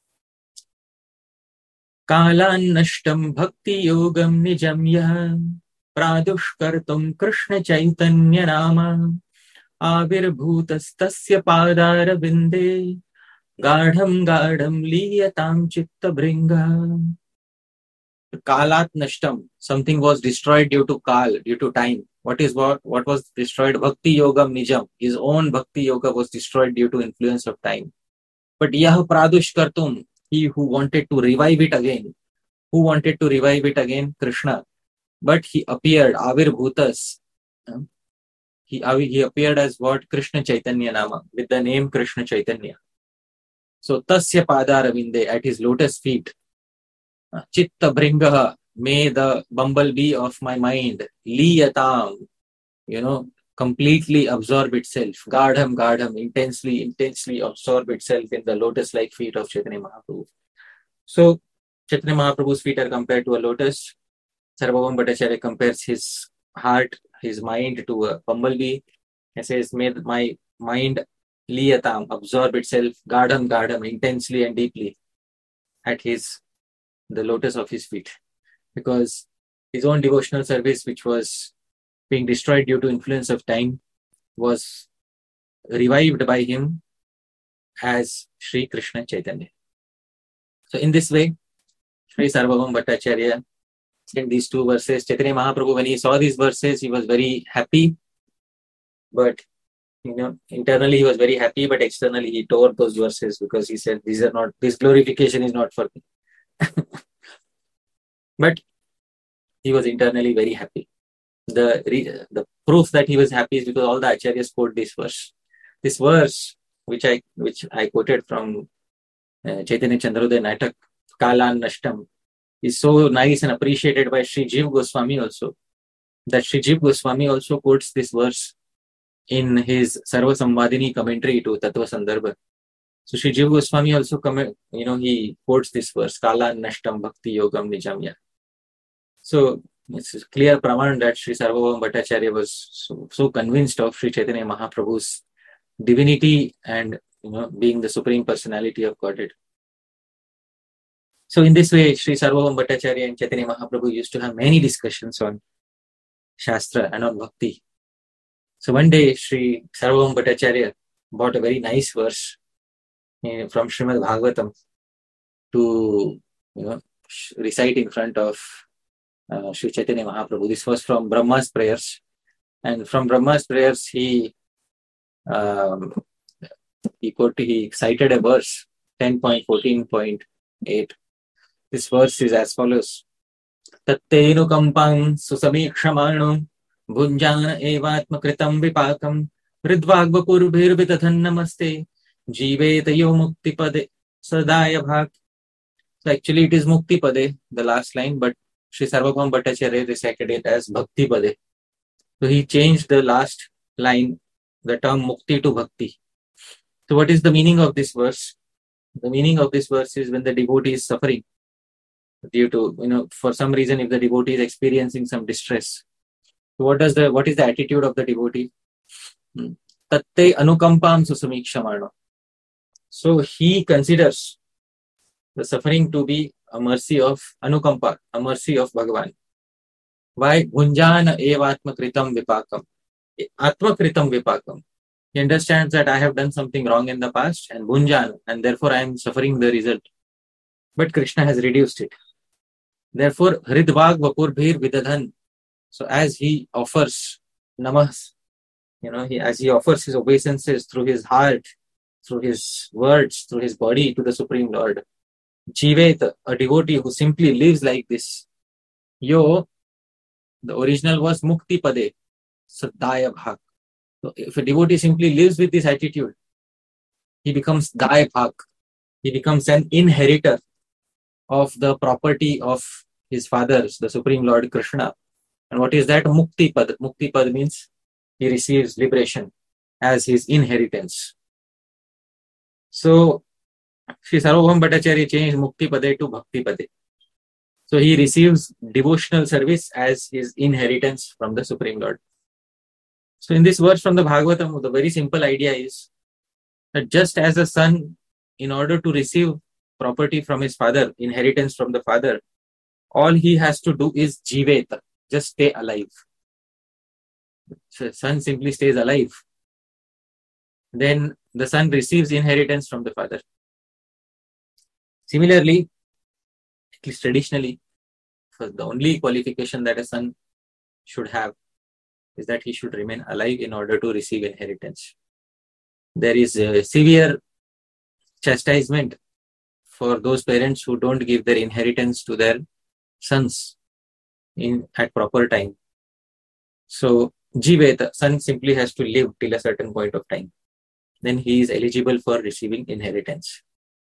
Kalannashtam bhakti yogam nijam yah pradushkartum Krishna Chaitanya nama avirbhutastasya padara vinde gadham gadham liyatam chitta bringa. Kalat nashtam, something was destroyed due to kal, due to time. What is what? What was destroyed? Bhakti yogam nijam. His own bhakti yoga was destroyed due to influence of time. But yah pradushkartum, he who wanted to revive it again. Who wanted to revive it again? Krishna. But he appeared, Avir Bhutas. He, he appeared as what? Krishna Chaitanya Nama, with the name Krishna Chaitanya. So, Tasya Padaravinde, at his lotus feet. Chitta Bringaha, may the bumblebee of my mind, Liyatam, you know, completely absorb itself. Gadham, Gadham, intensely, intensely absorb itself in the lotus-like feet of Chaitanya Mahaprabhu. So, Chaitanya Mahaprabhu's feet are compared to a lotus. Sarvabhauma Bhattacharya compares his heart, his mind to a bumblebee. He says, may my mind, liyatam, absorb itself, gadham, gadham, intensely and deeply at his, the lotus of his feet. Because his own devotional service, which was being destroyed due to influence of time, was revived by him as Sri Krishna Chaitanya. So in this way, Sri Sarvabhauma Bhattacharya said these two verses. Chaitanya Mahaprabhu, when he saw these verses, he was very happy. But, you know, internally he was very happy, but externally he tore those verses because he said, these are not, this glorification is not for me. But he was internally very happy. The, re- the proof that he was happy is because all the acharyas quote this verse. This verse, which I which I quoted from uh, Chaitanya Chandrodaya Natak, Kalan Nashtam, is so nice and appreciated by Sri Jiv Goswami also. That Sri Jiv Goswami also quotes this verse in his Sarva Samvadini commentary to Tattva Sandarbha. So Sri Jiv Goswami also, comment, you know, he quotes this verse, Kala Nashtam Bhakti Yogam Nijamya. So it's a clear praman that Sri Sarvabhauma Bhattacharya was so, so convinced of Sri Chaitanya Mahaprabhu's divinity and, you know, being the Supreme Personality of Godhead. So in this way, Sri Sarvabhauma Bhattacharya and Chaitanya Mahaprabhu used to have many discussions on Shastra and on Bhakti. So one day, Sri Sarvabhauma Bhattacharya bought a very nice verse uh, from Srimad Bhagavatam to, you know, recite in front of uh, Sri Chaitanya Mahaprabhu. This was from Brahma's prayers. And from Brahma's prayers, he um, he, quote, he cited a verse, ten point fourteen point eight. This verse is as follows. Tattenu kampang susamikshamaну bhunjana evatma kritam vipakam ridvagvapurbhir vidadhan namaste jivetayo mukti pade sadaya bhak. So actually it is mukti pade, the last line, but Sri Sarvabhauma Bhattacharya recited it as bhakti pade. So he changed the last line, the term mukti to bhakti. So what is the meaning of this verse? The meaning of this verse is when the devotee is suffering due to, you know, for some reason, if the devotee is experiencing some distress. So what does the, what is the attitude of the devotee? Tatte anukampam susamikshamano. So he considers the suffering to be a mercy of anukampa, a mercy of Bhagavan. Why? Bhunjana evatma kritam vipakam. Atma kritam vipakam. He understands that I have done something wrong in the past and bhunjana, and therefore I am suffering the result. But Krishna has reduced it. Therefore, hridvag vapurbhir vidadhan. So as he offers namas, you know, he, as he offers his obeisances through his heart, through his words, through his body to the Supreme Lord, jivet, a devotee who simply lives like this. Yo, the original was mukti pade, sadaya bhak. So if a devotee simply lives with this attitude, he becomes daya bhak. He becomes an inheritor of the property of his fathers, the Supreme Lord Krishna. And what is that? Mukti pad. Mukti pad means he receives liberation as his inheritance. So Sri Sarvabhauma Bhattacharya changed Mukti Pade to Bhakti Pade. So he receives devotional service as his inheritance from the Supreme Lord. So in this verse from the Bhagavatam, the very simple idea is that just as a son, in order to receive property from his father, inheritance from the father, all he has to do is jiveta, just stay alive. So son simply stays alive. Then the son receives inheritance from the father. Similarly, at least traditionally, the only qualification that a son should have is that he should remain alive in order to receive inheritance. There is a severe chastisement for those parents who don't give their inheritance to their sons in at proper time. So, Jiveta, son simply has to live till a certain point of time. Then he is eligible for receiving inheritance.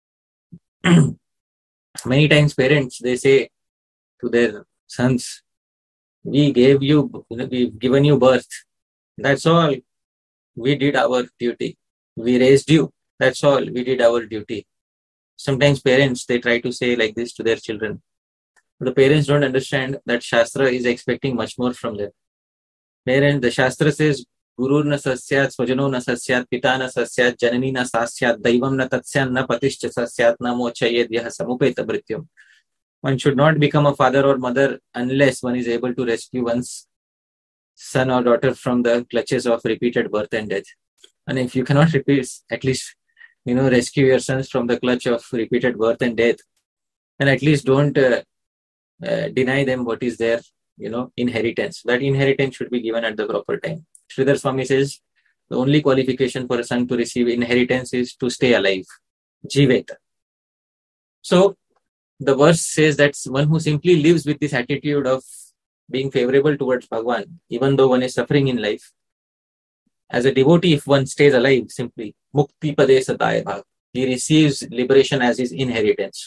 Many times parents, they say to their sons, we gave you, we've given you birth. That's all. We did our duty. We raised you. That's all. We did our duty. Sometimes parents, they try to say like this to their children. The parents don't understand that Shastra is expecting much more from them. Parent, the Shastra says, Guru na sasyat, swajano na sasyat, pita na sasyat, janani na sasyat, daivam na tatsyan, na patishcha sasyat, na mochayed yaha samupeta brityam. One should not become a father or mother unless one is able to rescue one's son or daughter from the clutches of repeated birth and death. And if you cannot repeat, at least, you know, rescue your sons from the clutch of repeated birth and death, then at least don't uh, uh, deny them what is their, you know, inheritance. That inheritance should be given at the proper time. Sridhar Swami says, the only qualification for a son to receive inheritance is to stay alive. Jiveta. So, the verse says that one who simply lives with this attitude of being favorable towards Bhagwan, even though one is suffering in life. As a devotee, if one stays alive, simply, Mukti Pade Sataya Bhag, he receives liberation as his inheritance.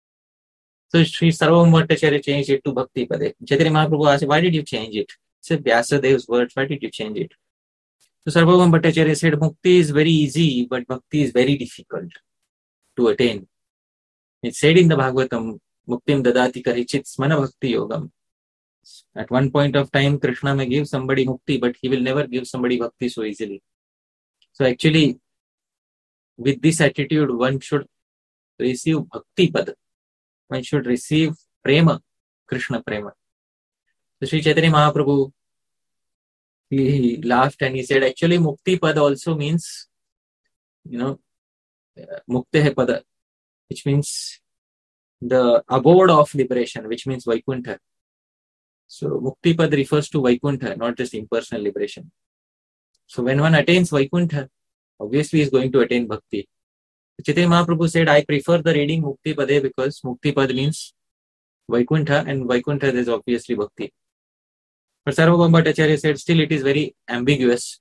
So Sri Sarvabhauma Bhattacharya changed it to Bhakti Pade. Chaitanya Mahaprabhu asked, why did you change it? He said, Vyasadev's words, why did you change it? So Sarvabhauma Bhattacharya said, Mukti is very easy, but Bhakti is very difficult to attain. It's said in the Bhagavatam, Muktim Dadati Karichit Smana Bhakti Yogam. At one point of time, Krishna may give somebody Mukti, but he will never give somebody Bhakti so easily. So actually, with this attitude, one should receive Bhakti Pada. One should receive Prema, Krishna Prema. So Sri Chaitanya Mahaprabhu, he, he laughed and he said, actually, Mukti Pada also means, you know, Mukte Pada, which means the abode of liberation, which means Vaikuntha. So Mukti Pada refers to Vaikuntha, not just impersonal liberation. So when one attains Vaikuntha, obviously he is going to attain Bhakti. Chaitanya Mahaprabhu said, I prefer the reading Mukti Pade because Mukti Pad means Vaikuntha, and Vaikuntha is obviously Bhakti. But Sarvabhauma Bhattacharya said, still it is very ambiguous,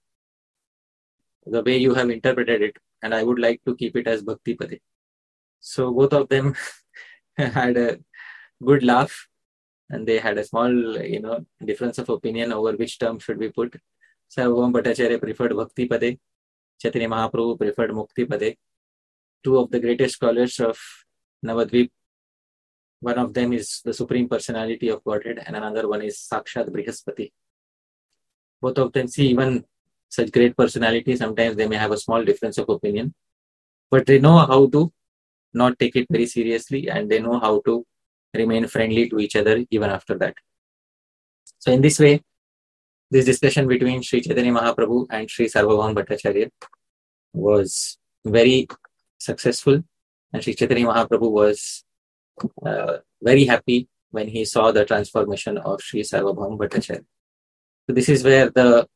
the way you have interpreted it, and I would like to keep it as Bhakti Pade. So both of them had a good laugh, and they had a small, you know, difference of opinion over which term should be put. Sarvabhauma Bhattacharya preferred Bhakti Pade, Chaitanya Mahaprabhu preferred Mukti Pade. Two of the greatest scholars of Navadvip, one of them is the Supreme Personality of Godhead, and another one is Sakshat Brihaspati. Both of them, see, even such great personalities, sometimes they may have a small difference of opinion, but they know how to not take it very seriously, and they know how to remain friendly to each other even after that. So in this way, this discussion between Sri Chaitanya Mahaprabhu and Sri Sarvabhauma Bhattacharya was very successful, and Sri Chaitanya Mahaprabhu was uh, very happy when he saw the transformation of Sri Sarvabhauma Bhattacharya. So this is where the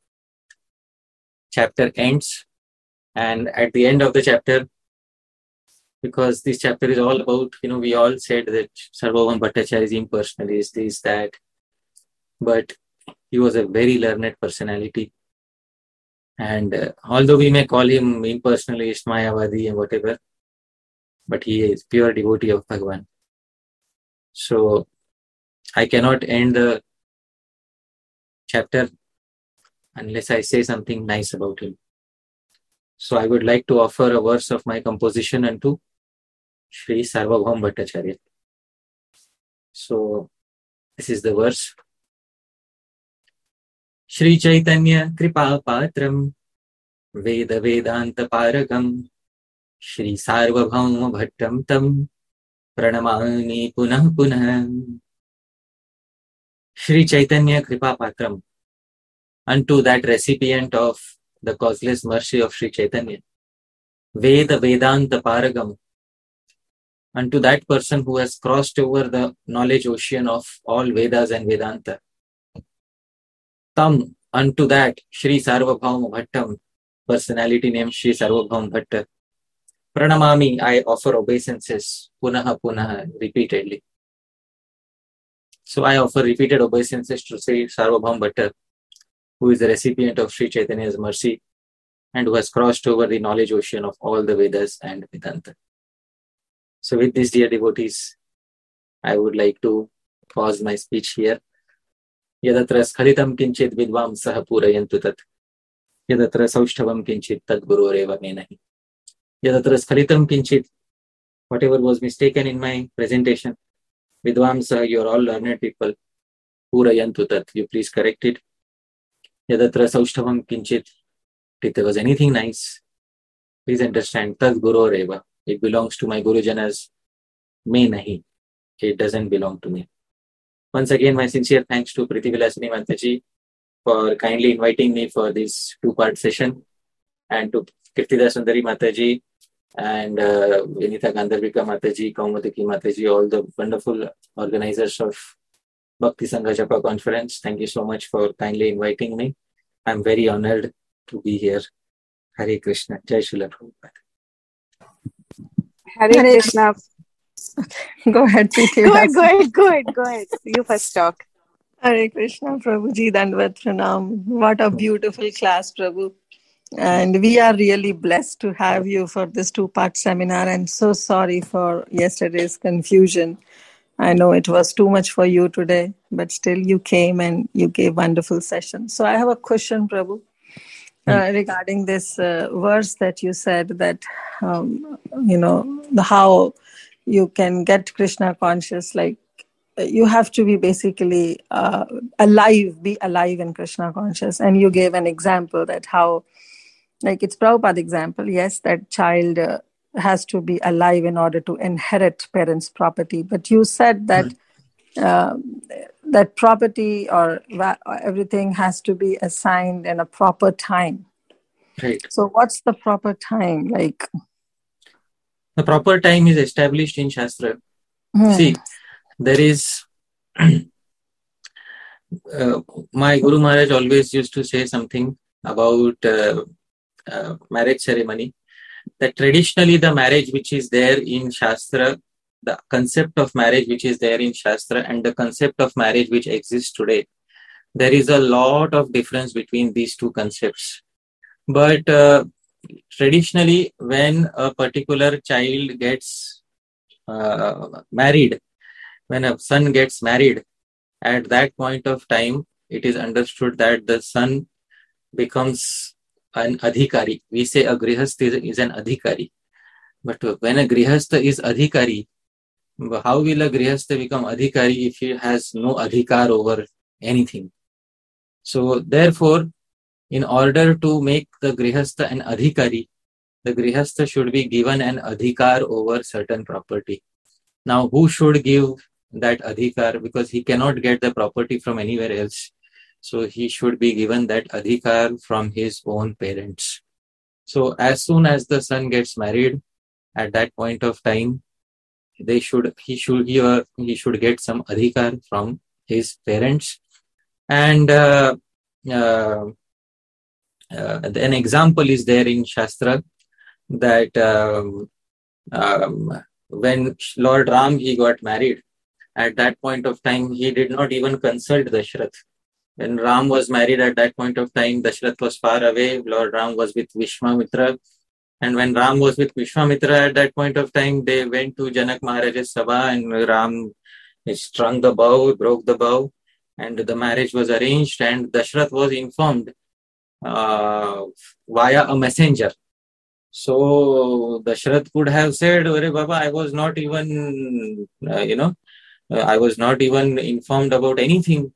chapter ends, and at the end of the chapter, because this chapter is all about, you know, we all said that Sarvabhauma Bhattacharya is impersonal, is this, that, but he was a very learned personality. And uh, although we may call him impersonalist, Mayavadi and whatever, but he is pure devotee of Bhagavan. So I cannot end the chapter unless I say something nice about him. So I would like to offer a verse of my composition unto Sri Sarvabhauma Bhattacharya. So this is the verse. Shri Chaitanya Kripa Patram Veda Vedanta Paragam Shri Sarvabhauma Bhattam Tam Pranamani Punah Punah. Shri Chaitanya Kripa Patram, unto that recipient of the causeless mercy of Shri Chaitanya, Veda Vedanta Paragam, unto that person who has crossed over the knowledge ocean of all Vedas and Vedanta. Tam, unto that Shri Sarvabhauma Bhattam, personality named Shri Sarvabhauma Bhatta, Pranamami, I offer obeisances, punaha punaha, repeatedly. So I offer repeated obeisances to Sri Sarvabhauma Bhatta, who is the recipient of Sri Chaitanya's mercy and who has crossed over the knowledge ocean of all the Vedas and Vedanta. So with this, dear devotees, I would like to pause my speech here. Yadatra skhalitam kinchit vidvam saha purayantu tat. Yadatra saushthavam kinchit tad gurureva menahi. Yadatra skhalitam kinchit, whatever was mistaken in my presentation, vidvam saha, you are all learned people, purayantu tat, you please correct it. Yadatra saushthavam kinchit, if there was anything nice, please understand, tad gurureva, it belongs to my Gurujanas, me nahi, it doesn't belong to me. Once again, my sincere thanks to Priti Vilasini Mataji for kindly inviting me for this two-part session, and to Kirtida Sundari Mataji and uh, Vinita Gandharvika Mataji, Kaumudiki Mataji, all the wonderful organizers of Bhakti Sangha Japa Conference. Thank you so much for kindly inviting me. I'm very honored to be here. Hare Krishna. Jai Srila Prabhupada. Hare Krishna. Okay. Go ahead, Preeti. Go ahead, go ahead, go ahead, go ahead. You first talk. Hare Krishna, Prabhuji, Dandvat Pranam. What a beautiful class, Prabhu. And we are really blessed to have you for this two-part seminar. I'm so sorry for yesterday's confusion. I know it was too much for you today, but still you came and you gave wonderful session. So I have a question, Prabhu, uh, regarding this uh, verse that you said that, um, you know, the how you can get Krishna conscious, like you have to be basically uh, alive, be alive in Krishna conscious. And you gave an example that how, like it's Prabhupada example, yes, that child uh, has to be alive in order to inherit parents' property. But you said that uh, that property or va- everything has to be assigned in a proper time. Right. So what's the proper time? Like the proper time is established in Shastra. hmm. See, there is uh, my Guru Maharaj always used to say something about uh, uh, marriage ceremony, that traditionally the marriage which is there in Shastra, the concept of marriage which is there in Shastra and the concept of marriage which exists today, there is a lot of difference between these two concepts. But uh, traditionally, when a particular child gets uh, married, when a son gets married, at that point of time, it is understood that the son becomes an adhikari. We say a grihastha is, is an adhikari. But when a grihastha is adhikari, how will a grihastha become adhikari if he has no adhikar over anything? So therefore, in order to make the grihastha an adhikari, the grihastha should be given an adhikar over certain property. Now, who should give that adhikar? Because he cannot get the property from anywhere else. So he should be given that adhikar from his own parents. So as soon as the son gets married, at that point of time, they should he should he, uh, he should get some adhikar from his parents. And uh, uh, uh, an example is there in Shastra that um, um, when Lord Ram he got married, at that point of time he did not even consult Dashrath. When Ram was married, at that point of time, Dashrath was far away. Lord Ram was with Vishwamitra. And when Ram was with Vishwamitra, at that point of time, they went to Janak Maharaj's Sabha and Ram strung the bow, broke the bow, and the marriage was arranged. And Dashrath was informed uh, via a messenger. So Dashrath could have said, "Arey Baba, I was not even, uh, you know, uh, I was not even informed about anything.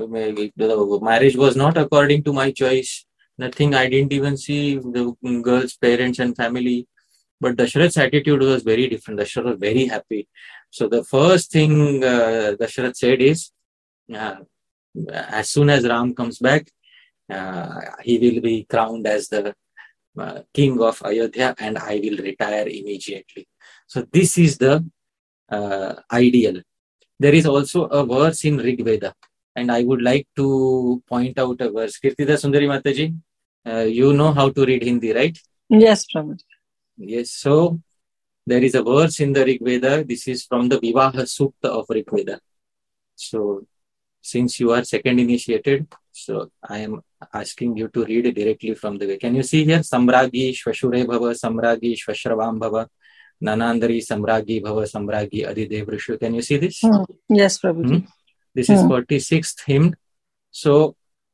The marriage was not according to my choice. Nothing. I didn't even see the girl's parents and family." But Dashrath's attitude was very different. Dashrath was very happy. So the first thing uh, Dashrath said is, uh, as soon as Ram comes back, uh, he will be crowned as the uh, king of Ayodhya and I will retire immediately. So this is the uh, ideal. There is also a verse in Rig Veda, and I would like to point out a verse. Kirtida Sundari Mataji, uh, you know how to read Hindi, right? Yes, Prabhuji. Yes, so there is a verse in the Rig Veda. This is from the Vivaha Sukta of Rig Veda. So, since you are second initiated, so I am asking you to read it directly from the way. Can you see here? Samragi Shvashure Bhava, Samragi Shvashravam Bhava, Nanandari Samragi Bhava, Samragi Adidevrishu. Can you see this? Hmm. Yes, Prabhuji. Hmm? This Hmm. is forty-sixth hymn. So,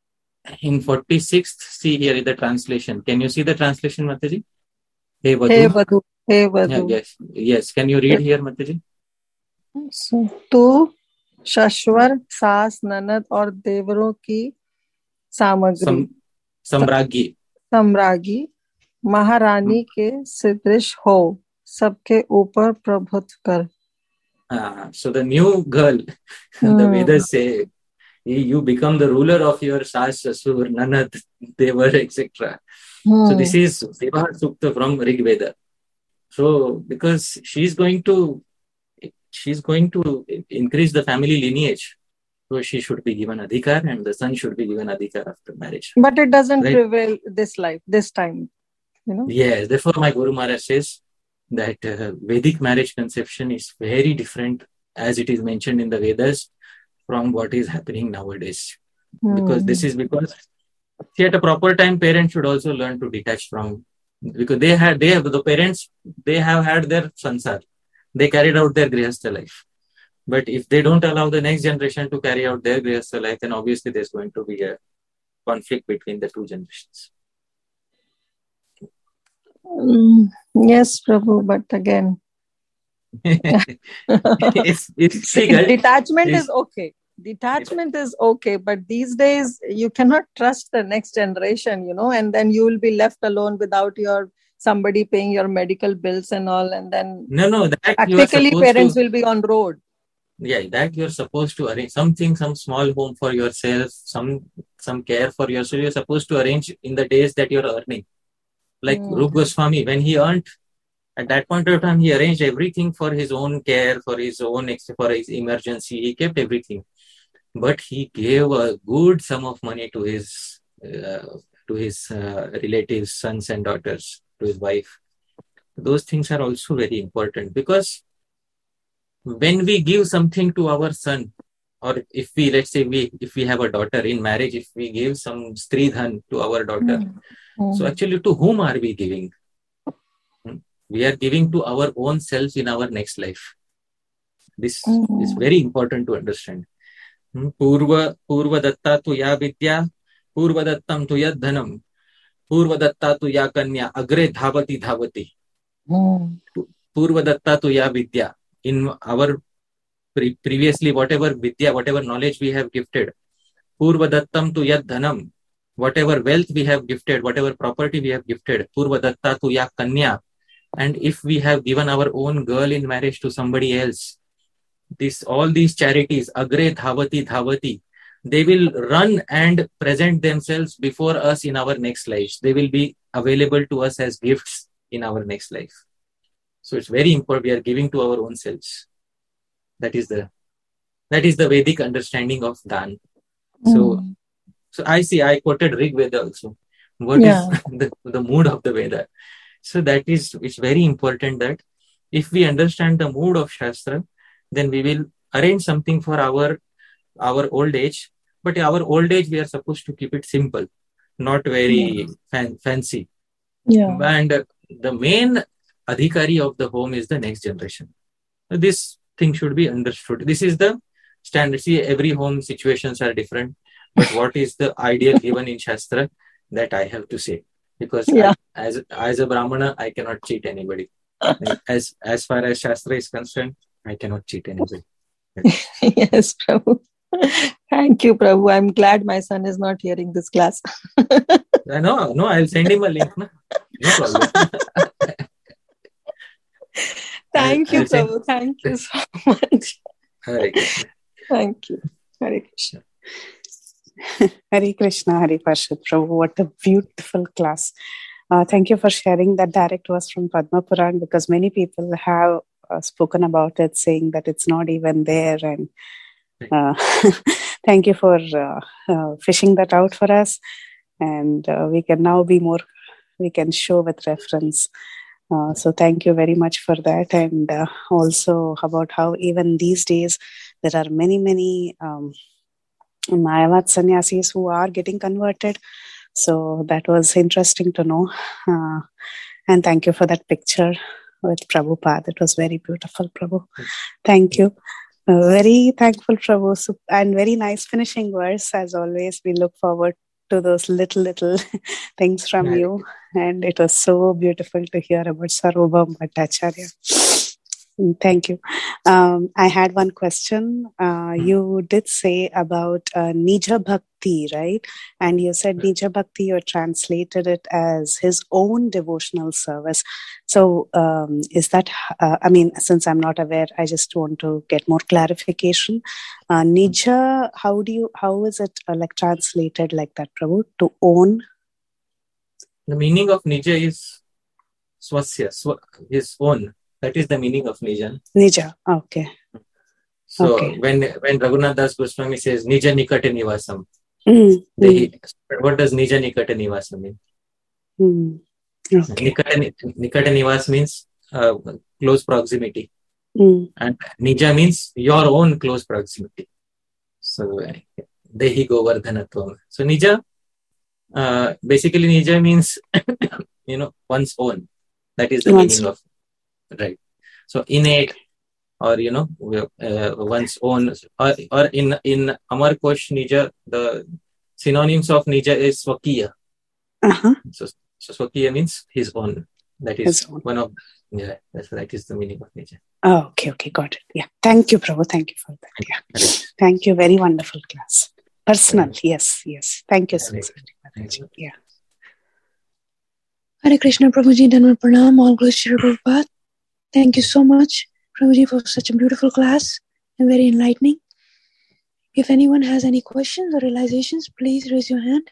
in forty-sixth, see here is the translation. Can you see the translation, Mataji? Hey Vadhu. Hey Vadhu. Hey Vadhu. Yeah, yes, yes. Can you read here, Mataji? So, तू शश्वर सास ननद और देवरों की सामग्री Sam, Samragi. सम्रागी महारानी के सदृश हो सबके ऊपर प्रभुत्व कर. Ah, so the new girl, Hmm. the Vedas say, you become the ruler of your Sas, Sasur, Nanad, Devar, et cetera. Hmm. So this is Vivaha Sukta from Rig Veda. So because she's going to, she's going to increase the family lineage, so she should be given adhikar and the son should be given adhikar after marriage. But it doesn't Right? prevail this life, this time, you know. Yes, therefore my Guru Maharaj says that uh, Vedic marriage conception is very different as it is mentioned in the Vedas from what is happening nowadays. Mm. Because this is because see, at a proper time, parents should also learn to detach from, because they had, they have, the parents, they have had their sansar. They carried out their grihastha life. But if they don't allow the next generation to carry out their grihastha life, then obviously there's going to be a conflict between the two generations. Mm, yes, Prabhu, but again, it's, it's, see, detachment it's, is okay. Detachment is okay, but these days you cannot trust the next generation, you know, and then you will be left alone without your somebody paying your medical bills and all, and then no, no, that practically parents to, will be on road. Yeah, that you're supposed to arrange something, some small home for yourself, some some care for yourself. You're supposed to arrange in the days that you're earning. Like mm. Rupa Goswami, when he earned, at that point of time, he arranged everything for his own care, for his own, for his emergency. He kept everything. But he gave a good sum of money to his uh, to his uh, relatives, sons and daughters, to his wife. Those things are also very important, because when we give something to our son, or if we, let's say, we if we have a daughter in marriage, if we give some stridhan to our daughter, mm. so actually to whom are we giving? We are giving to our own selves in our next life. This mm. is very important to understand. Purva Purva datta tu ya vidya, Purva dattam tu yad dhanam, Purva datta tu ya kanya, agre dhavati dhavati. Mm. Purva datta tu ya vidya. In our pre- previously, whatever vidya, whatever knowledge we have gifted, Purva dattam tu yad dhanam, whatever wealth we have gifted, whatever property we have gifted, Purva datta tu ya kanya. And if we have given our own girl in marriage to somebody else, this all these charities, agre dhavati dhavati, they will run and present themselves before us in our next lives. They will be available to us as gifts in our next life. So it's very important. We are giving to our own selves. That is the that is the Vedic understanding of Dan. So, mm. so I see. I quoted Rig Veda also. What yeah. is the, the mood of the Veda? So that is, it's very important that if we understand the mood of Shastra, then we will arrange something for our our old age. But our old age, we are supposed to keep it simple, not very yeah. fan, fancy. Yeah. And uh, the main adhikari of the home is the next generation. So this thing should be understood. This is the standard. See, every home situations are different. But what is the ideal given in Shastra, that I have to say. Because yeah. I, as, as a Brahmana, I cannot cheat anybody. as as far as Shastra is concerned, I cannot cheat anybody. Yes, Prabhu. Thank you, Prabhu. I'm glad my son is not hearing this class. no, no, I'll send him a link. No, no problem. Thank I'll, you, I'll Prabhu. Send... Thank you so much. Hare Krishna. Thank you. Hare Krishna. Hare Krishna, Hare Parshad Prabhu. What a beautiful class. Uh, thank you for sharing that direct verse from Padma Puran, because many people have uh, spoken about it, saying that it's not even there. And uh, thank you for uh, uh, fishing that out for us. And uh, we can now be more, we can show with reference. Uh, so thank you very much for that. And uh, also about how even these days there are many, many um, Mayavad sannyasis who are getting converted. So that was interesting to know. Uh, and thank you for that picture with Prabhupada. It was very beautiful, Prabhu. Thank you. Uh, very thankful, Prabhu. So, and very nice finishing verse. As always, we look forward to those little, little things from right. you. And it was so beautiful to hear about Sarvabhauma Bhattacharya. Thank you. Um, I had one question. Uh, you did say about uh, Nija Bhakti, right? And you said Nija Bhakti, you translated it as his own devotional service. So um, is that, uh, I mean, since I'm not aware, I just want to get more clarification. Uh, Nija, how do you, how is it uh, like translated like that, Prabhu? To own? The meaning of Nija is Swasya, sw- his own. That is the meaning of Nija. Nija, okay. So okay. when when Raghunath Das Goswami says Nija Nikata Nivasam, mm-hmm. they, what does Nija Nikata Nivasam mean? Mm-hmm. Okay. Nikata, Nikata Nivas means uh, close proximity. Mm. And Nija means your own close proximity. So, Dehi Govardhanatvam. So, Nija, uh, basically, Nija means, you know, one's own. That is the One's- meaning of, right? So, innate, or, you know, uh, one's own, or, or in, in Amarkosh Nija, the synonyms of Nija is Swakiya. Uh-huh. So, so Swakiya means his own. That is His own. one of, yeah, that's, that is the meaning of Nija. Oh, okay, okay, got it. Yeah. Thank you, Prabhu. Thank you for that. Yeah. Right. Thank you. Very wonderful class. Personal. Right. Yes, yes. Thank you so Right. much. Yeah. Hare Krishna, Prabhuji, Dhanwad Pranam, all glories to Prabhupada. Thank you so much, Prabhuji, for such a beautiful class and very enlightening. If anyone has any questions or realizations, please raise your hand.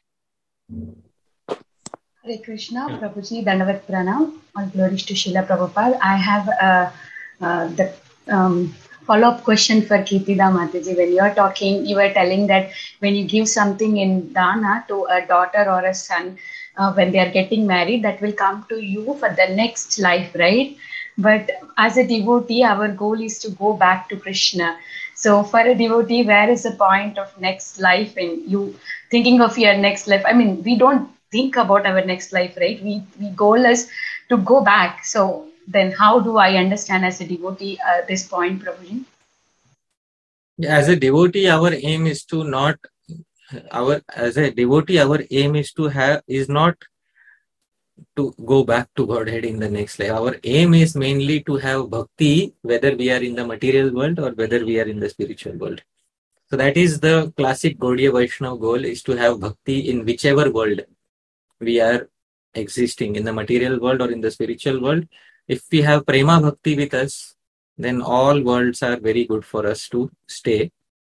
Hare Krishna, Prabhuji, Dandavat Pranam, all glories to Srila Prabhupada. I have uh, uh, the um, follow-up question for Kirtida Mataji. When you are talking, you were telling that when you give something in dana to a daughter or a son, uh, when they are getting married, that will come to you for the next life, right? But as a devotee, our goal is to go back to Krishna. So for a devotee, where is the point of next life and you thinking of your next life? I mean, we don't think about our next life, right? We, we goal is to go back. So then how do I understand as a devotee at uh, this point, Prabhuji? As a devotee, our aim is to not, our, as a devotee, our aim is to have, is not to go back to Godhead in the next life. Our aim is mainly to have bhakti, whether we are in the material world or whether we are in the spiritual world. So that is the classic Gaudiya Vaishnava goal, is to have bhakti in whichever world we are existing, in the material world or in the spiritual world. If we have prema bhakti with us, then all worlds are very good for us to stay.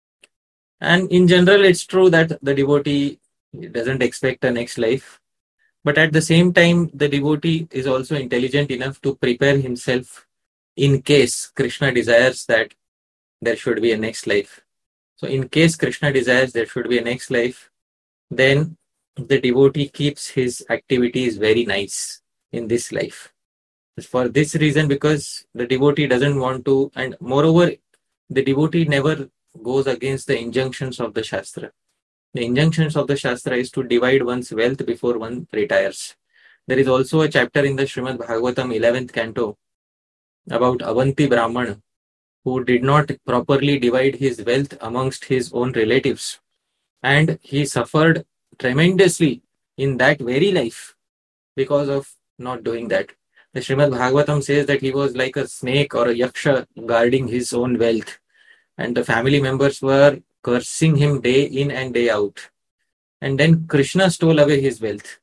And in general, it's true that the devotee doesn't expect a next life. But at the same time, the devotee is also intelligent enough to prepare himself in case Krishna desires that there should be a next life. So in case Krishna desires there should be a next life, then the devotee keeps his activities very nice in this life. For this reason, because the devotee doesn't want to, and moreover, the devotee never goes against the injunctions of the Shastra. The injunctions of the Shastra is to divide one's wealth before one retires. There is also a chapter in the Srimad Bhagavatam eleventh canto about Avanti Brahmana, who did not properly divide his wealth amongst his own relatives. And he suffered tremendously in that very life because of not doing that. The Srimad Bhagavatam says that he was like a snake or a yaksha guarding his own wealth. And the family members were cursing him day in and day out. And then Krishna stole away his wealth,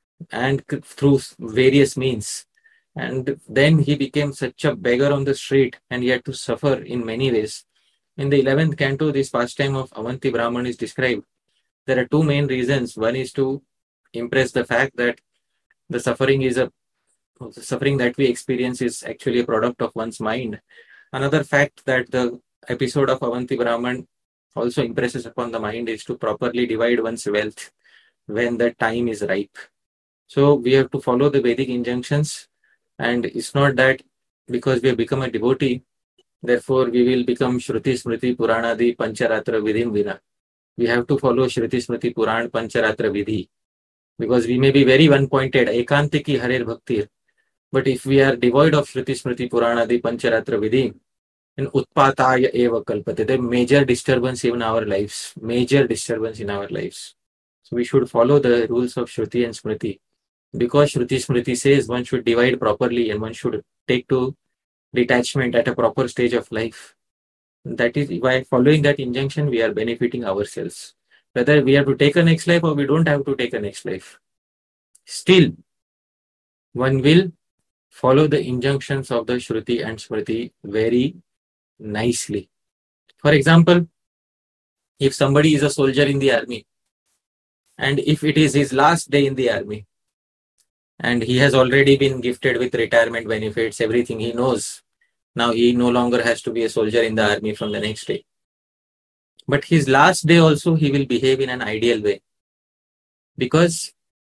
and through various means. And then he became such a beggar on the street, and he had to suffer in many ways. In the eleventh canto, this pastime of Avanti Brahman is described. There are two main reasons. One is to impress the fact that the suffering is a the suffering that we experience is actually a product of one's mind. Another fact that the episode of Avanti Brahman also impresses upon the mind is to properly divide one's wealth when the time is ripe. So we have to follow the Vedic injunctions, and it's not that because we have become a devotee, therefore we will become Shruti Smriti Puranadi Pancharatra Vidhim Vina. We have to follow Shruti Smriti Puran Pancharatra Vidhi, because we may be very one-pointed, Ekantiki Harer Bhaktir, but if we are devoid of Shruti Smriti Puranadi Pancharatra Vidhi, then Utpataya Eva Kalpate, there major disturbance in our lives, major disturbance in our lives. So we should follow the rules of Shruti and Smriti, because Shruti Smriti says one should divide properly and one should take to detachment at a proper stage of life. That is by following that injunction, we are benefiting ourselves. Whether we have to take a next life or we don't have to take a next life, still one will follow the injunctions of the Shruti and Smriti very nicely. For example, if somebody is a soldier in the army, and if it is his last day in the army, and he has already been gifted with retirement benefits, everything he knows, now he no longer has to be a soldier in the army from the next day. But his last day also he will behave in an ideal way, because,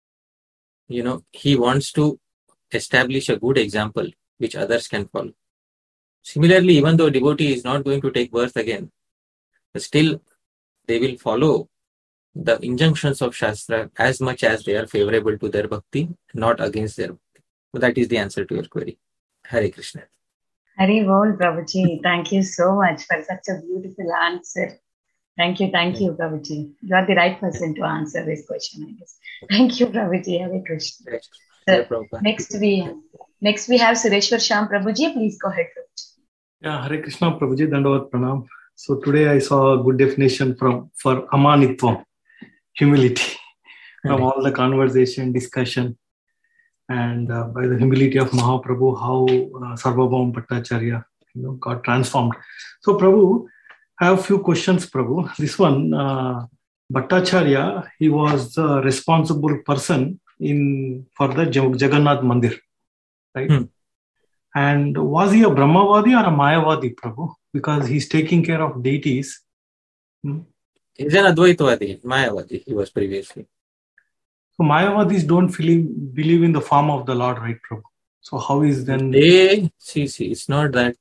you know, he wants to establish a good example which others can follow. Similarly, even though a devotee is not going to take birth again, still they will follow the injunctions of Shastra as much as they are favorable to their bhakti, not against their bhakti. So that is the answer to your query. Hare Krishna. Hari Bol, Prabhuji. Thank you so much for such a beautiful answer. Thank you, thank you, Prabhuji. You are the right person to answer this question, I guess. Thank you, Prabhuji. Hare Krishna. Yes. So, Prabhupada. next we next we have Sureshwar Sham Prabhuji. Please go ahead, Prabhuji. Yeah, Hare Krishna, Prabhuji, Dandavat Pranam. So today I saw a good definition from for amanitvam, humility, from all the conversation, discussion, and uh, by the humility of Mahaprabhu, how uh, Sarvabhauma Bhattacharya, you know, got transformed. So Prabhu, I have a few questions, Prabhu. This one, uh, Bhattacharya, he was the responsible person in for the Jagannath Mandir, right? Hmm. And was he a Brahmavadi or a Mayavadi, Prabhu? Because he's taking care of deities. Hmm? He's an Advaitavadi, Mayavadi, he was previously. So Mayavadis don't believe, believe in the form of the Lord, right, Prabhu? So how is then... They, see, see, it's not that.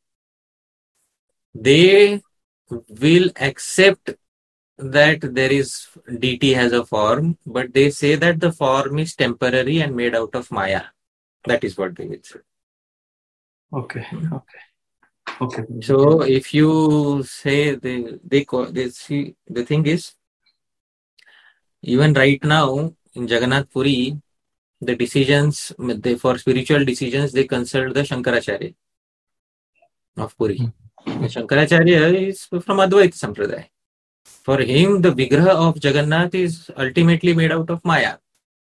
They will accept that there is, deity has a form, but they say that the form is temporary and made out of Maya. That is what they will say. Okay, okay. Okay. So if you say they, they, they see, the thing is, even right now in Jagannath Puri, the decisions, they, for spiritual decisions, they consult the Shankaracharya of Puri. Mm-hmm. Shankaracharya is from Advaita Sampradaya. For him, the Vigraha of Jagannath is ultimately made out of Maya.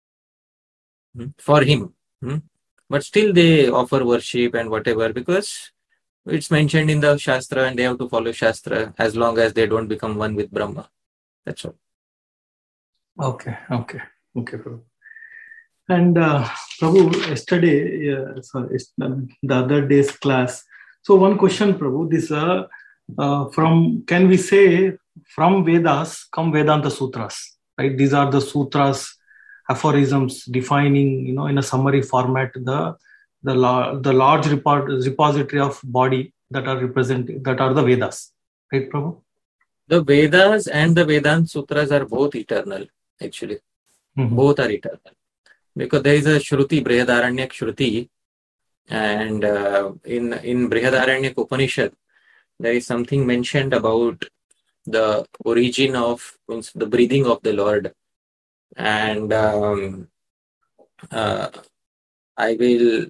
For him. But still they offer worship and whatever because it's mentioned in the Shastra and they have to follow Shastra as long as they don't become one with Brahma. That's all. Okay, okay, okay, Prabhu. And uh, Prabhu, yesterday, uh, sorry, the other day's class. So one question, Prabhu, this uh, uh, from, can we say from Vedas come Vedanta Sutras, right? These are the sutras, aphorisms defining, you know, in a summary format, the the, la- the large repository of body that are represented, that are the Vedas, right, Prabhu? The Vedas and the Vedanta Sutras are both eternal, actually. Mm-hmm. Both are eternal. Because there is a Shruti, Brihadaranyaka Shruti, and uh, in, in Brihadaranyaka Upanishad, there is something mentioned about the origin of, means the breathing of the Lord. And um, uh, I will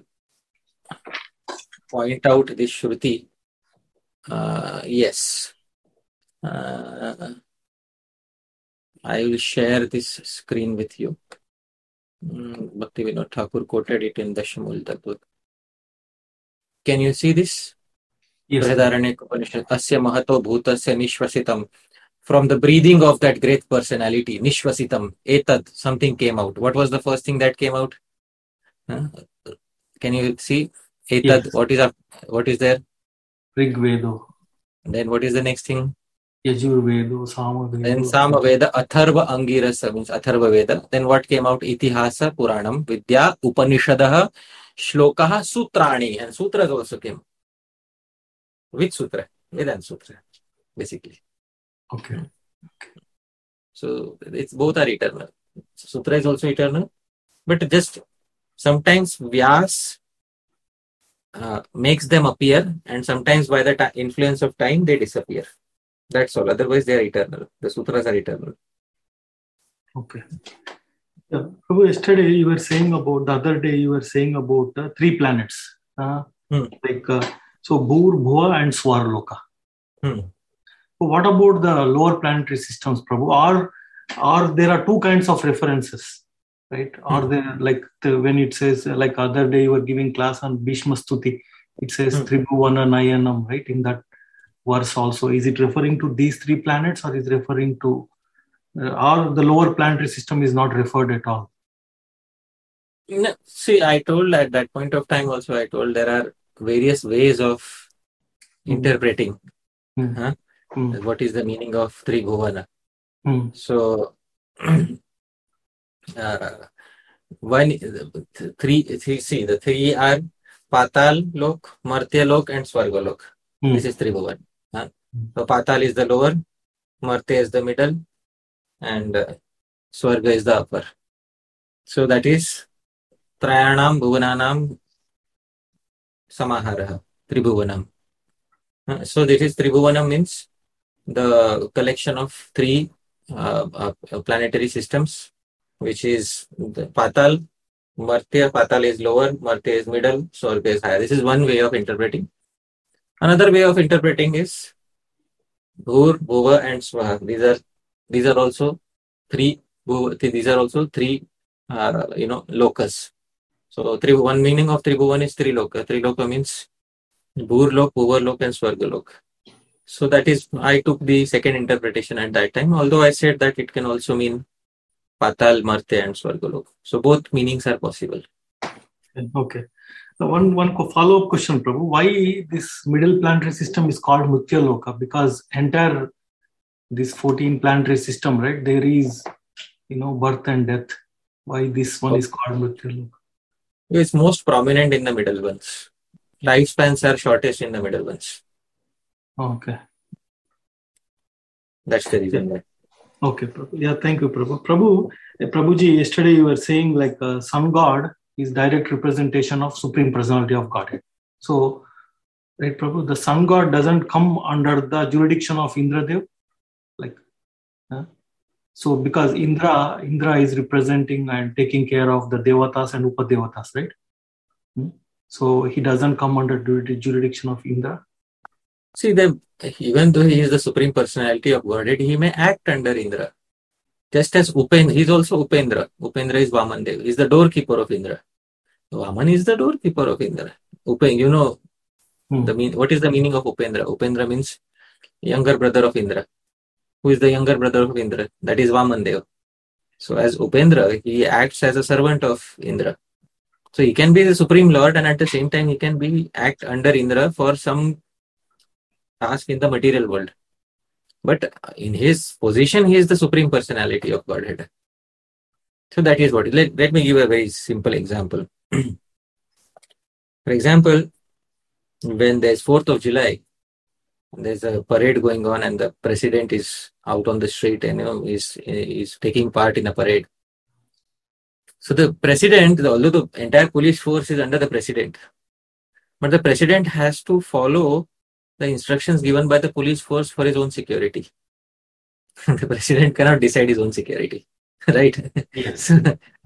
point out this Shruti. Uh, yes. Uh, I will share this screen with you. Mm, Bhakti Vinod Thakur quoted it in Dashamul Tattva. Can you see this? Yes. Brihadaranyaka Upanishad. Asya Mahato Bhutasya Nishvasitam. From the breathing of that great personality, Nishvasitam, Etad, something came out. What was the first thing that came out? Huh? Can you see? Etad, yes. what is up? What is there? Rig Vedo. Then what is the next thing? Yajur Vedo, Sama Vedo. Then Sama Veda, Atharva Angirasa means Atharva Veda. Then what came out? Itihasa Puranam, Vidya, Upanishadaha, Shlokaha, Sutrani. And Sutras also came. Which Sutra? Vedanta Sutra, basically. Okay. okay. So it's both are eternal. Sutra is also eternal. But just sometimes Vyas uh, makes them appear, and sometimes by the ta- influence of time they disappear. That's all. Otherwise they are eternal. The sutras are eternal. Okay. Yeah. So yesterday you were saying about, the other day you were saying about uh, three planets. Uh, hmm. Like, uh, so Bhur, Bhuva and Swarloka. Hmm. So what about the lower planetary systems, Prabhu? Or, or there are two kinds of references, right? Hmm. Or there, like the, when it says, like other day you were giving class on Bhishma Stuti, it says hmm. Tribhuvana Nayanam, right? In that verse also, is it referring to these three planets or is it referring to, uh, or the lower planetary system is not referred at all? No, see, I told at that point of time also, I told there are various ways of mm. interpreting mm. Huh? Mm. what is the meaning of Tribhuvana. Mm. So, uh, one, three, three, see, the three are Patal Lok, Martya Lok and Swarga Lok. Mm. This is Tribhuvan. Huh? So Patal is the lower, Martya is the middle, and uh, Swarga is the upper. So that is Trayanam Bhuvananam Samaharaha, Tribhuvanam. Uh, so this is Tribhuvanam means the collection of three uh, uh, planetary systems, which is the Patal, Martya. Patal is lower, Martya is middle, Swarga is higher. This is one way of interpreting. Another way of interpreting is Bhur, Bhuva, and Swaha. These are these are also three. These are also three. Uh, you know, locus. So three. One meaning of Tribhuvan is three loka. Three loka means Bhur lok, Bhuva lok, and Swarga lok. So that is, I took the second interpretation at that time. Although I said that it can also mean Patal, Martya, and Swarga lok. So both meanings are possible. Okay. So one one follow up question, Prabhu. Why this middle planetary system is called Mritya Loka? Because entire this fourteen planetary system, right? There is, you know, birth and death. Why this one is called Mritya Loka? It's most prominent in the middle ones. Lifespans are shortest in the middle ones. Okay. That's the reason why. Okay, Prabhu. Yeah, thank you, Prabhu. Prabhu, uh, Prabhuji, yesterday you were saying like uh, Sun God is direct representation of Supreme Personality of Godhead. So, right, Prabhu, the Sun God doesn't come under the jurisdiction of Indradev, like, uh, so because Indra, Indra is representing and taking care of the Devatas and Upadevatas, right? Hmm? So he doesn't come under jurisdiction of Indra. See, the, even though he is the Supreme Personality of Godhead, he may act under Indra. Just as Upendra, he is also Upendra. Upendra is Vaman Dev. He is the doorkeeper of Indra. Vaman is the doorkeeper of Indra. Upendra, you know, hmm. the mean, what is the meaning of Upendra? Upendra means younger brother of Indra. Who is the younger brother of Indra? That is Vaman Dev. So as Upendra, he acts as a servant of Indra. So he can be the Supreme Lord, and at the same time he can be act under Indra for some task in the material world. But in his position, he is the Supreme Personality of Godhead. So that is what. Let, let me give a very simple example. For example, when there's fourth of July, there's a parade going on and the president is out on the street and, you know, is, is taking part in a parade. So the president, although the entire police force is under the president, but the president has to follow the instructions given by the police force for his own security. The president cannot decide his own security, right? Yes. so,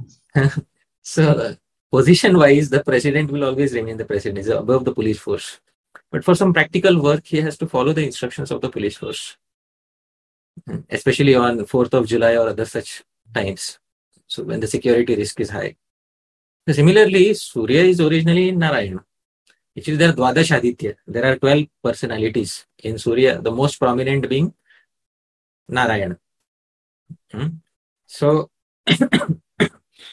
so position-wise, the president will always remain the president, is above the police force. But for some practical work, he has to follow the instructions of the police force, especially on fourth of July or other such times. So when the security risk is high. So similarly, Surya is originally in Narayana. Actually, there are Dwadash Aditya. There are twelve personalities in Surya, the most prominent being Narayana. Hmm? So, the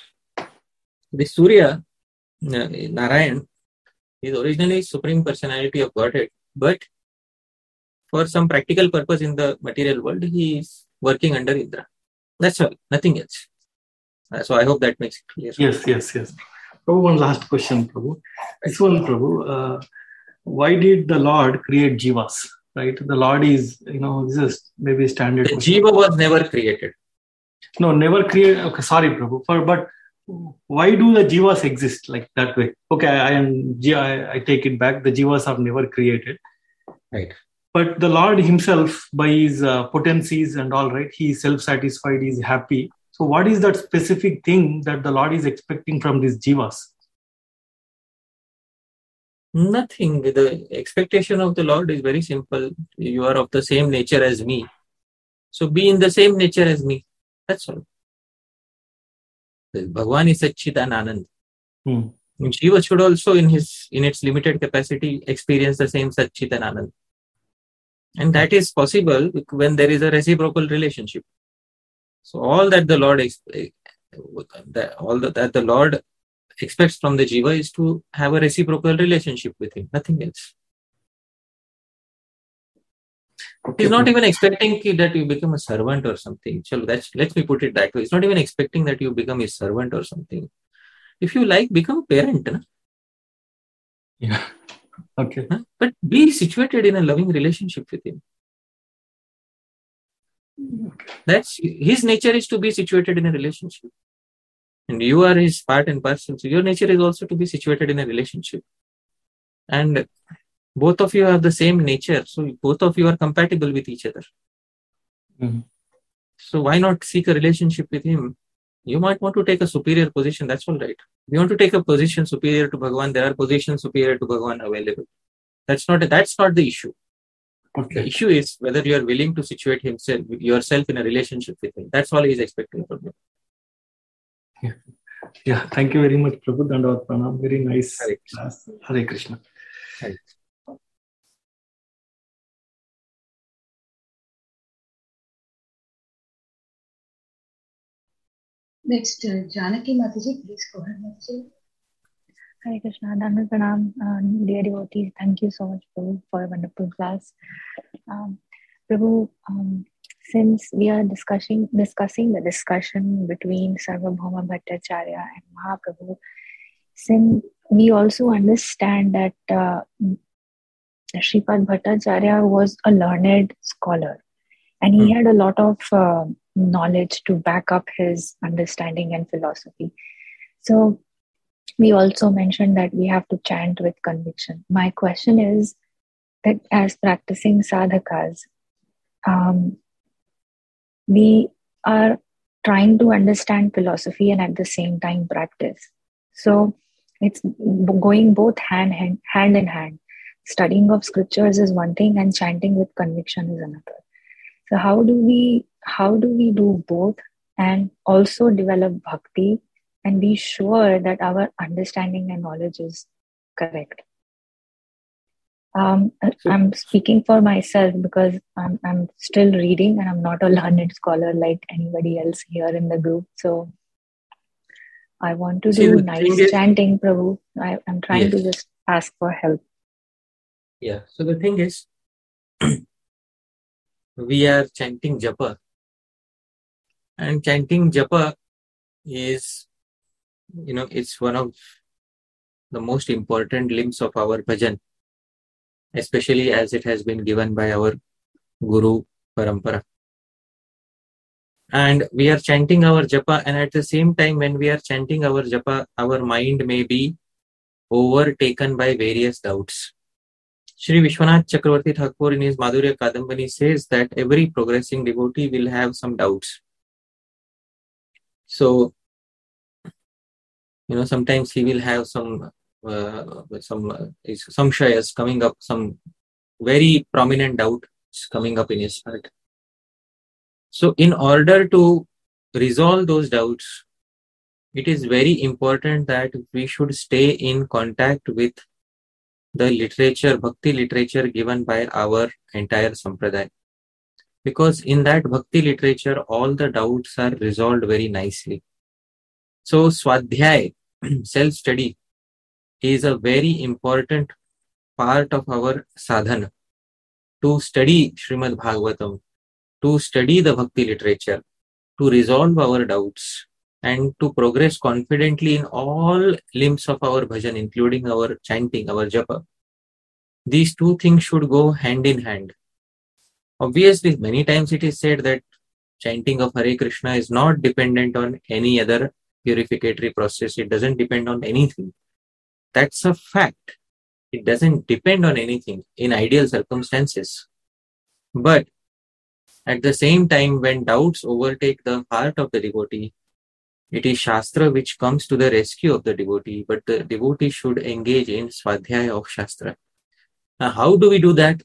Surya, Narayan, is originally Supreme Personality of Godhead, but for some practical purpose in the material world, he is working under Indra. That's all, nothing else. Uh, so I hope that makes it clear. Yes, yes, yes. Prabhu, one last question, Prabhu. This one, Prabhu, uh, why did the Lord create Jivas? Right? The Lord is, you know, this is maybe standard. The Jiva was never created. No, never created. Okay, sorry, Prabhu. For, but why do the Jivas exist like that way? Okay, I am. I, I take it back. The Jivas are never created. Right. But the Lord himself, by his uh, potencies and all, right, he is self-satisfied, he is happy. So what is that specific thing that the Lord is expecting from these Jivas? Nothing. The expectation of the Lord is very simple. You are of the same nature as me. So be in the same nature as me. That's all. Bhagwan is Satchidanand. Hmm. Jiva should also, in his in its limited capacity, experience the same Satchidanand. And that is possible when there is a reciprocal relationship. So all that the Lord that all that the Lord expects from the Jiva is to have a reciprocal relationship with him, nothing else. Okay. He's not even expecting that you become a servant or something. So that's, let me put it that way. He's not even expecting that you become his servant or something. If you like, become a parent. Na? Yeah. Okay. Huh? But be situated in a loving relationship with him. That's his nature is to be situated in a relationship. And you are his part and parcel. So your nature is also to be situated in a relationship. And both of you have the same nature. So both of you are compatible with each other. Mm-hmm. So why not seek a relationship with him? You might want to take a superior position. That's all right. If you want to take a position superior to Bhagavan, there are positions superior to Bhagavan available. That's not, a, that's not the issue. Okay. The issue is whether you are willing to situate himself, yourself in a relationship with him. That's all he is expecting from you. Yeah. Yeah. Thank you very much, Prabhu. Dandavad Pranam. Very nice Hare class. Hare Krishna. Hare. Next, uh, Janaki Mataji, please go ahead, Mataji. Hare Krishna, Dandavad Pranam, uh, dear devotees, thank you so much, Prabhu, for a wonderful class. Um, Prabhu, um, since we are discussing discussing the discussion between Sarvabhauma Bhattacharya and Mahaprabhu, since we also understand that uh, Sripad Bhattacharya was a learned scholar, and he Hmm. had a lot of uh, knowledge to back up his understanding and philosophy. So we also mentioned that we have to chant with conviction. My question is that as practicing sadhakas, um, we are trying to understand philosophy and at the same time practice. So it's going both hand, hand, hand in hand. Studying of scriptures is one thing and chanting with conviction is another. So how do we how do we do both and also develop bhakti and be sure that our understanding and knowledge is correct? Um, I'm speaking for myself because I'm, I'm still reading and I'm not a learned scholar like anybody else here in the group. So I want to See, do the nice thing is- chanting, Prabhu. I, I'm trying Yes. to just ask for help. Yeah. So the thing is, we are chanting japa, and chanting japa is, you know, it's one of the most important limbs of our bhajan, especially as it has been given by our Guru Parampara. And we are chanting our japa, and at the same time, when we are chanting our japa, our mind may be overtaken by various doubts. Shri Vishwanath Chakravarti Thakur in his Madhurya Kadambani says that every progressing devotee will have some doubts. So, you know, sometimes he will have some uh, some uh, some shayas coming up, some very prominent doubt coming up in his heart. So, in order to resolve those doubts, it is very important that we should stay in contact with the literature, bhakti literature given by our entire sampradaya. Because in that bhakti literature, all the doubts are resolved very nicely. So, Swadhyay, self-study, is a very important part of our sadhana. To study Srimad Bhagavatam, to study the bhakti literature, to resolve our doubts, and to progress confidently in all limbs of our bhajan, including our chanting, our japa. These two things should go hand in hand. Obviously, many times it is said that chanting of Hare Krishna is not dependent on any other purificatory process. It doesn't depend on anything. That's a fact. It doesn't depend on anything in ideal circumstances. But at the same time, when doubts overtake the heart of the devotee, it is Shastra which comes to the rescue of the devotee, but the devotee should engage in Swadhyaya of Shastra. Now, how do we do that?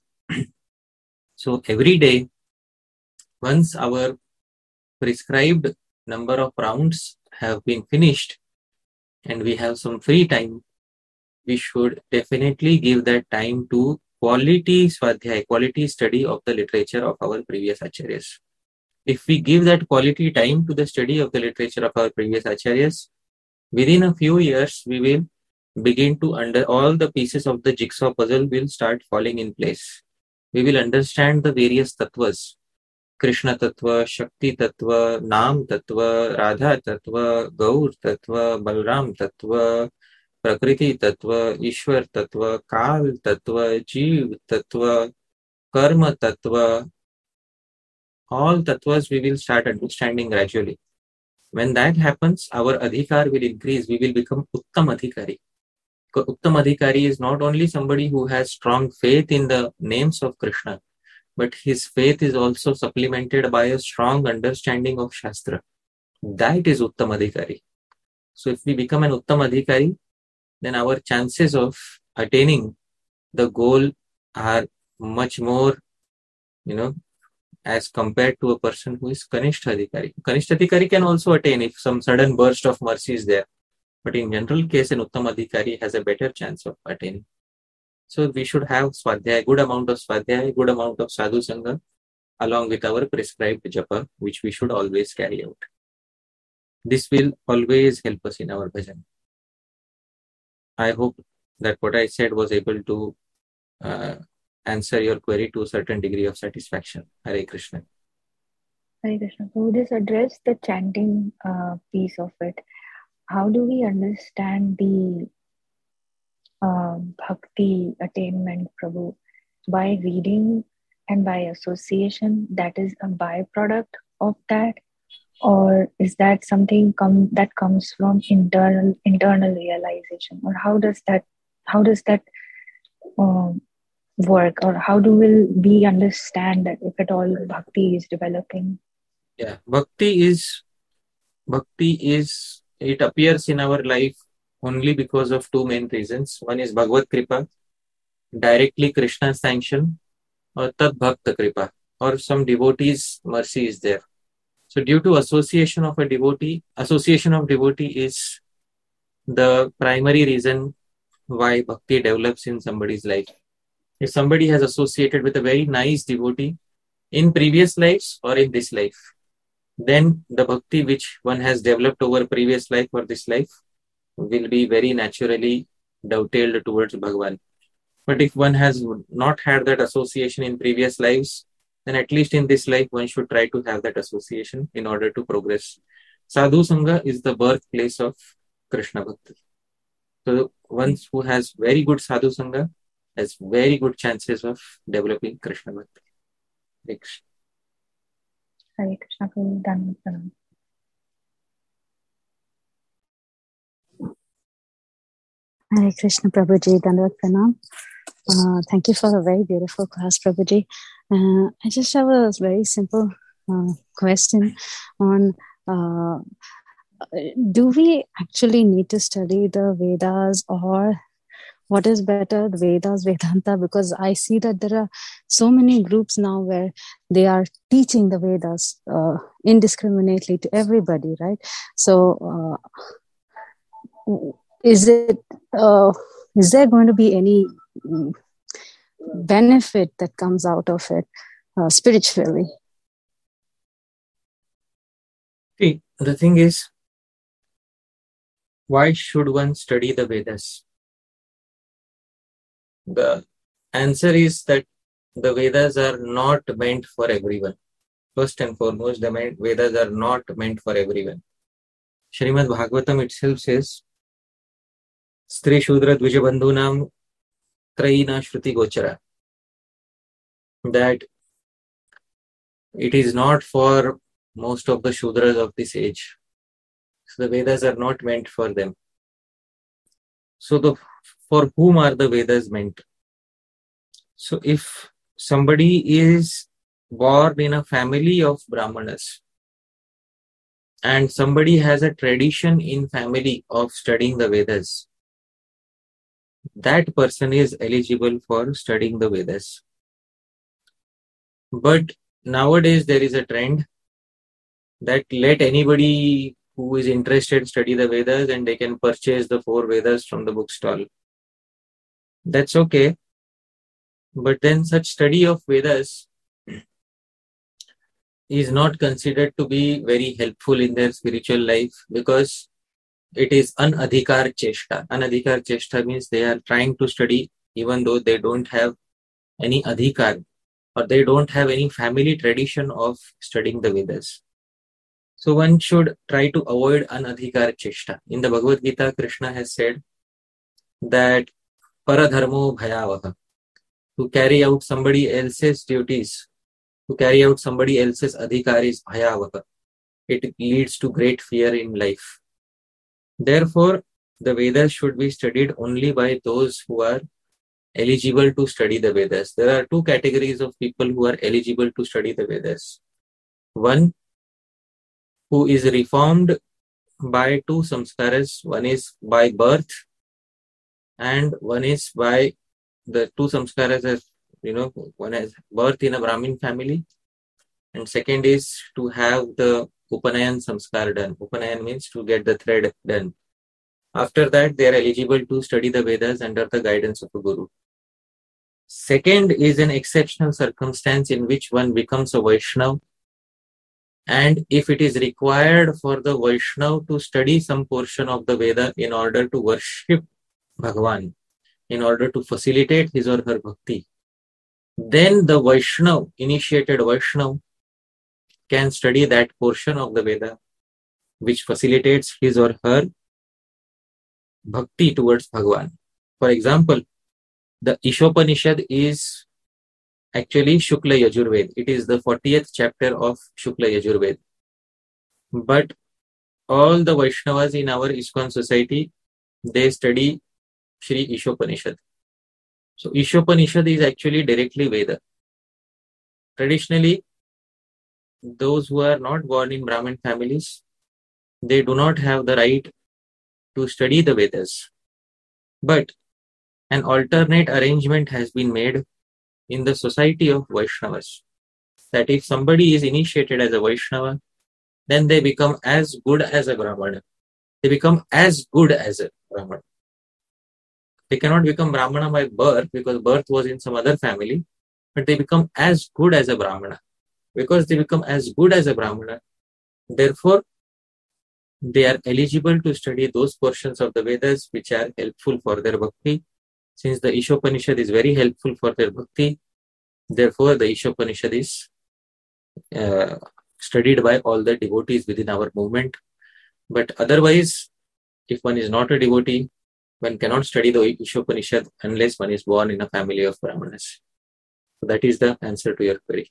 So, every day, once our prescribed number of rounds have been finished and we have some free time, we should definitely give that time to quality Swadhyaya, quality study of the literature of our previous Acharyas. If we give that quality time to the study of the literature of our previous Acharyas, within a few years, we will begin to under all the pieces of the jigsaw puzzle will start falling in place. We will understand the various tattvas, Krishna tattva, Shakti tattva, Nam tattva, Radha tattva, Gaur tattva, Balram tattva, Prakriti tattva, Ishwar tattva, Kal tattva, Jeev tattva, Karma tattva, all tattvas we will start understanding gradually. When that happens, our adhikar will increase. We will become Uttam Adhikari. Uttam Adhikari is not only somebody who has strong faith in the names of Krishna, but his faith is also supplemented by a strong understanding of Shastra. That is Uttam Adhikari. So if we become an Uttam Adhikari, then our chances of attaining the goal are much more, you know, as compared to a person who is Kanishta Adhikari. Kanishta Adhikari can also attain if some sudden burst of mercy is there. But in general case, an Uttam Adhikari has a better chance of attaining. So we should have Swadhyaya, good amount of Swadhyaya, good amount of Sadhu Sangha, along with our prescribed japa, which we should always carry out. This will always help us in our bhajan. I hope that what I said was able to uh, answer your query to a certain degree of satisfaction. Hare Krishna. Hare Krishna. So just address the chanting uh, piece of it. How do we understand the uh, bhakti attainment, Prabhu? By reading and by association, that is a byproduct of that? Or is that something come that comes from internal internal realization? Or how does that how does that um, work? Or how do will we understand that if at all bhakti is developing? Yeah, bhakti is bhakti is it appears in our life only because of two main reasons. One is Bhagavad Kripa, directly Krishna's sanction, or Tad Bhakta Kripa, or some devotee's mercy is there. So due to association of a devotee, association of devotee is the primary reason why bhakti develops in somebody's life. If somebody has associated with a very nice devotee in previous lives or in this life, then the bhakti which one has developed over previous life or this life will be very naturally dovetailed towards Bhagavan. But if one has not had that association in previous lives, then at least in this life, one should try to have that association in order to progress. Sadhu Sangha is the birthplace of Krishna Bhakti. So one who has very good Sadhu Sangha has very good chances of developing Krishna Bhakti. Hare Krishna. Hare Krishna. Done. Hare Krishna, Prabhuji. Dandavat Pranam. Uh, thank you for a very beautiful class, Prabhuji. Uh, I just have a very simple uh, question on uh, do we actually need to study the Vedas, or what is better, the Vedas, Vedanta? Because I see that there are so many groups now where they are teaching the Vedas uh, indiscriminately to everybody, right? So uh, is it uh, is there going to be any benefit that comes out of it uh, spiritually? See, the thing is, why should one study the Vedas? The answer is that the Vedas are not meant for everyone. First and foremost, the Vedas are not meant for everyone. Srimad Bhagavatam itself says, Stri Shudra Dvijabandhunam Trayina Shruti Gochara. That it is not for most of the Shudras of this age. So the Vedas are not meant for them. So the for whom are the Vedas meant? So if somebody is born in a family of Brahmanas and somebody has a tradition in family of studying the Vedas, that person is eligible for studying the Vedas. But nowadays there is a trend that let anybody who is interested study the Vedas and they can purchase the four Vedas from the bookstall. That's okay. But then such study of Vedas is not considered to be very helpful in their spiritual life because it is anadhikar cheshta. Anadhikar cheshta means they are trying to study even though they don't have any adhikar or they don't have any family tradition of studying the Vedas. So one should try to avoid anadhikar cheshta. In the Bhagavad Gita, Krishna has said that paradharmo bhayavaha, to carry out somebody else's duties To carry out somebody else's adhikar is bhayavaha. It leads to great fear in life. Therefore, the Vedas should be studied only by those who are eligible to study the Vedas. There are two categories of people who are eligible to study the Vedas. One who is reformed by two samskaras. One is by birth and one is by the two samskaras as, you know, one is birth in a Brahmin family and second is to have the Upanayan samskar done. Upanayan means to get the thread done. After that, they are eligible to study the Vedas under the guidance of a guru. Second is an exceptional circumstance in which one becomes a Vaishnava, and if it is required for the Vaishnava to study some portion of the Veda in order to worship Bhagavan, in order to facilitate his or her bhakti, then the Vaishnava, initiated Vaishnava, can study that portion of the Veda which facilitates his or her bhakti towards Bhagavan. For example, the Ishopanishad is actually Shukla Yajurved. It is the fortieth chapter of Shukla Yajurved. But all the Vaishnavas in our ISKCON society, they study Shri Ishopanishad. So Ishopanishad is actually directly Veda. Traditionally, those who are not born in Brahmin families, they do not have the right to study the Vedas. But an alternate arrangement has been made in the society of Vaishnavas, that if somebody is initiated as a Vaishnava, then they become as good as a Brahmana. They become as good as a Brahmana. They cannot become Brahmana by birth because birth was in some other family, but they become as good as a Brahmana. Because they become as good as a Brahmana, therefore, they are eligible to study those portions of the Vedas which are helpful for their bhakti. Since the Ishopanishad is very helpful for their bhakti, therefore the Ishopanishad is uh, studied by all the devotees within our movement. But otherwise, if one is not a devotee, one cannot study the Ishopanishad unless one is born in a family of Brahmanas. So that is the answer to your query.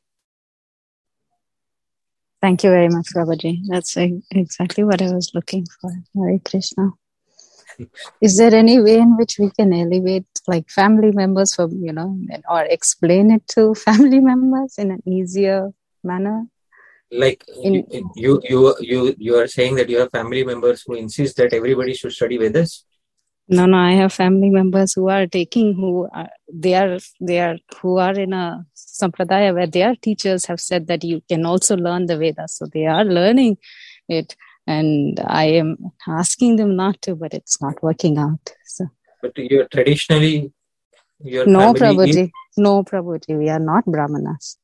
Thank you very much, Prabhuji. That's exactly what I was looking for. Hare Krishna. Is there any way in which we can elevate like family members from, you know, or explain it to family members in an easier manner? Like in, you, you, you, you are saying that you have family members who insist that everybody should study Vedas? No, no, I have family members who are taking, who are, they are, they are, who are in a sampradaya where their teachers have said that you can also learn the Vedas. So they are learning it. And I am asking them not to, but it's not working out. So. But you're traditionally, your no, family Prabhuji. is... No, Prabhuji. We are not Brahmanas.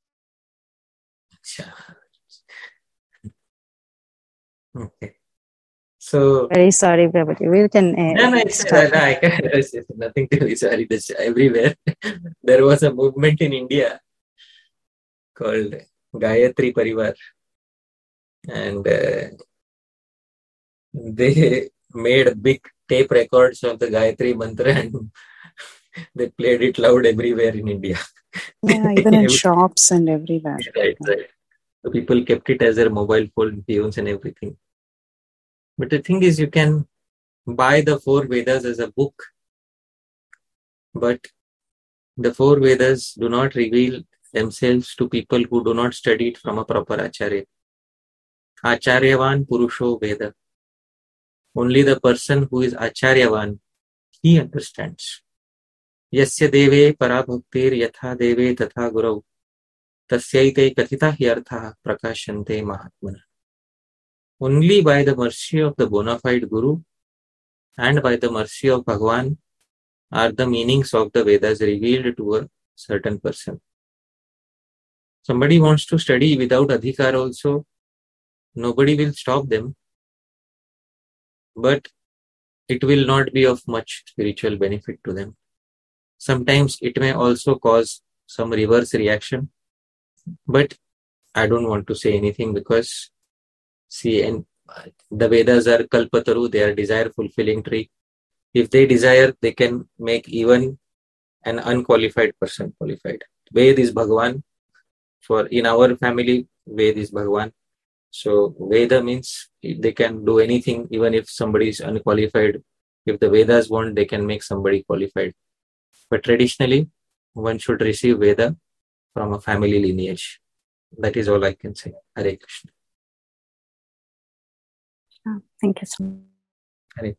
Okay. So... Very sorry, Prabhuji. We can... Uh, no, no, it's, no, no, I can't, it's nothing to be sorry. This everywhere. There was a movement in India called Gayatri Parivar. And... Uh, they made big tape records of the Gayatri Mantra and they played it loud everywhere in India. Yeah, even in shops and everywhere. Right, right. So people kept it as their mobile phone tunes and everything. But the thing is, you can buy the four Vedas as a book, but the four Vedas do not reveal themselves to people who do not study it from a proper Acharya. Acharyavan Purusho Veda. Only the person who is Acharyavan, he understands. Yasya deve parabhaktir yatha deve tatha gurau tasyaite kathita hyartha prakashante mahatmana. Only by the mercy of the bona fide Guru and by the mercy of Bhagavan are the meanings of the Vedas revealed to a certain person. Somebody wants to study without adhikar also, nobody will stop them. But it will not be of much spiritual benefit to them. Sometimes it may also cause some reverse reaction. But I don't want to say anything because, see, and the Vedas are Kalpataru, they are desire-fulfilling tree. If they desire, they can make even an unqualified person qualified. Ved is Bhagavan. For in our family, Ved is Bhagwan. So Veda means they can do anything, even if somebody is unqualified. If the Vedas want, they can make somebody qualified. But traditionally, one should receive Veda from a family lineage. That is all I can say. Hare Krishna. Oh, thank you so much. Hare.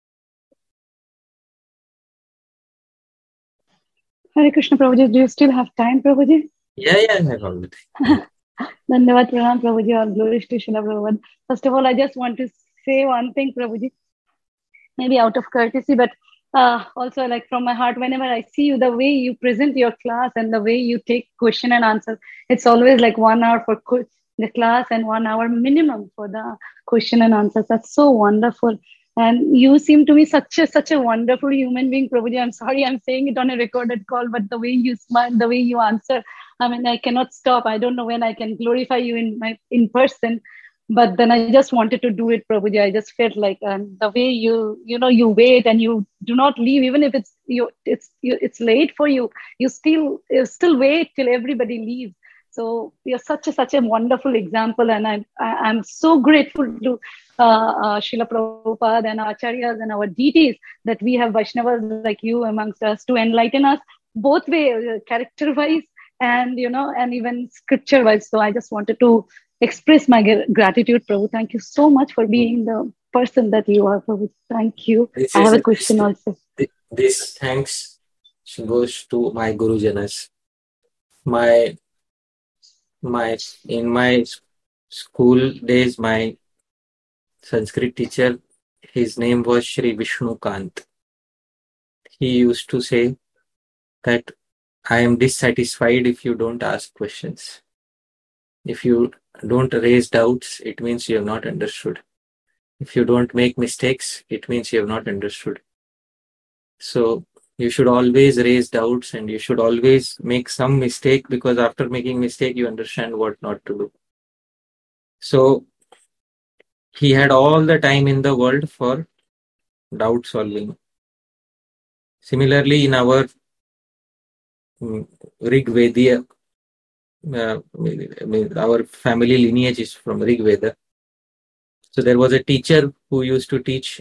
Hare Krishna, Prabhuji. Do you still have time, Prabhuji? Yeah, yeah, I have all the time. Dhanyavad Pranam, Prabhuji. All glories to Srila Prabhupada. First of all, I just want to say one thing, Prabhuji. Maybe out of courtesy, but uh, also like from my heart, whenever I see you, the way you present your class and the way you take question and answer, it's always like one hour for co- the class and one hour minimum for the question and answers. That's so wonderful. And you seem to me such a such a wonderful human being, Prabhuji. I'm sorry I'm saying it on a recorded call, but the way you smile, the way you answer, I mean, I cannot stop. I don't know when I can glorify you in my in person. But then I just wanted to do it, Prabhuji. I just felt like um, the way you, you know, you wait and you do not leave, even if it's you, it's you, it's late for you. You still, you still wait till everybody leaves. So you're such a such a wonderful example, and I'm I, I'm so grateful to uh, uh, Srila Prabhupada and our acharyas and our deities that we have Vaishnavas like you amongst us to enlighten us both way, uh, character-wise and you know, and even scripture-wise. So I just wanted to express my gr- gratitude, Prabhu. Thank you so much for being the person that you are, Prabhu. Thank you. This I have is a question this, also. this thanks goes to my Gurujanas. My my in my school days, my Sanskrit teacher, his name was Shri Vishnu Kant. He used to say that I am dissatisfied if you don't ask questions. If you don't raise doubts, it means you have not understood. If you don't make mistakes, it means you have not understood. So you should always raise doubts and you should always make some mistake, because after making mistake, you understand what not to do. So he had all the time in the world for doubt solving. Similarly, in our um, Rig Veda, uh, our family lineage is from Rig Veda. So there was a teacher who used to teach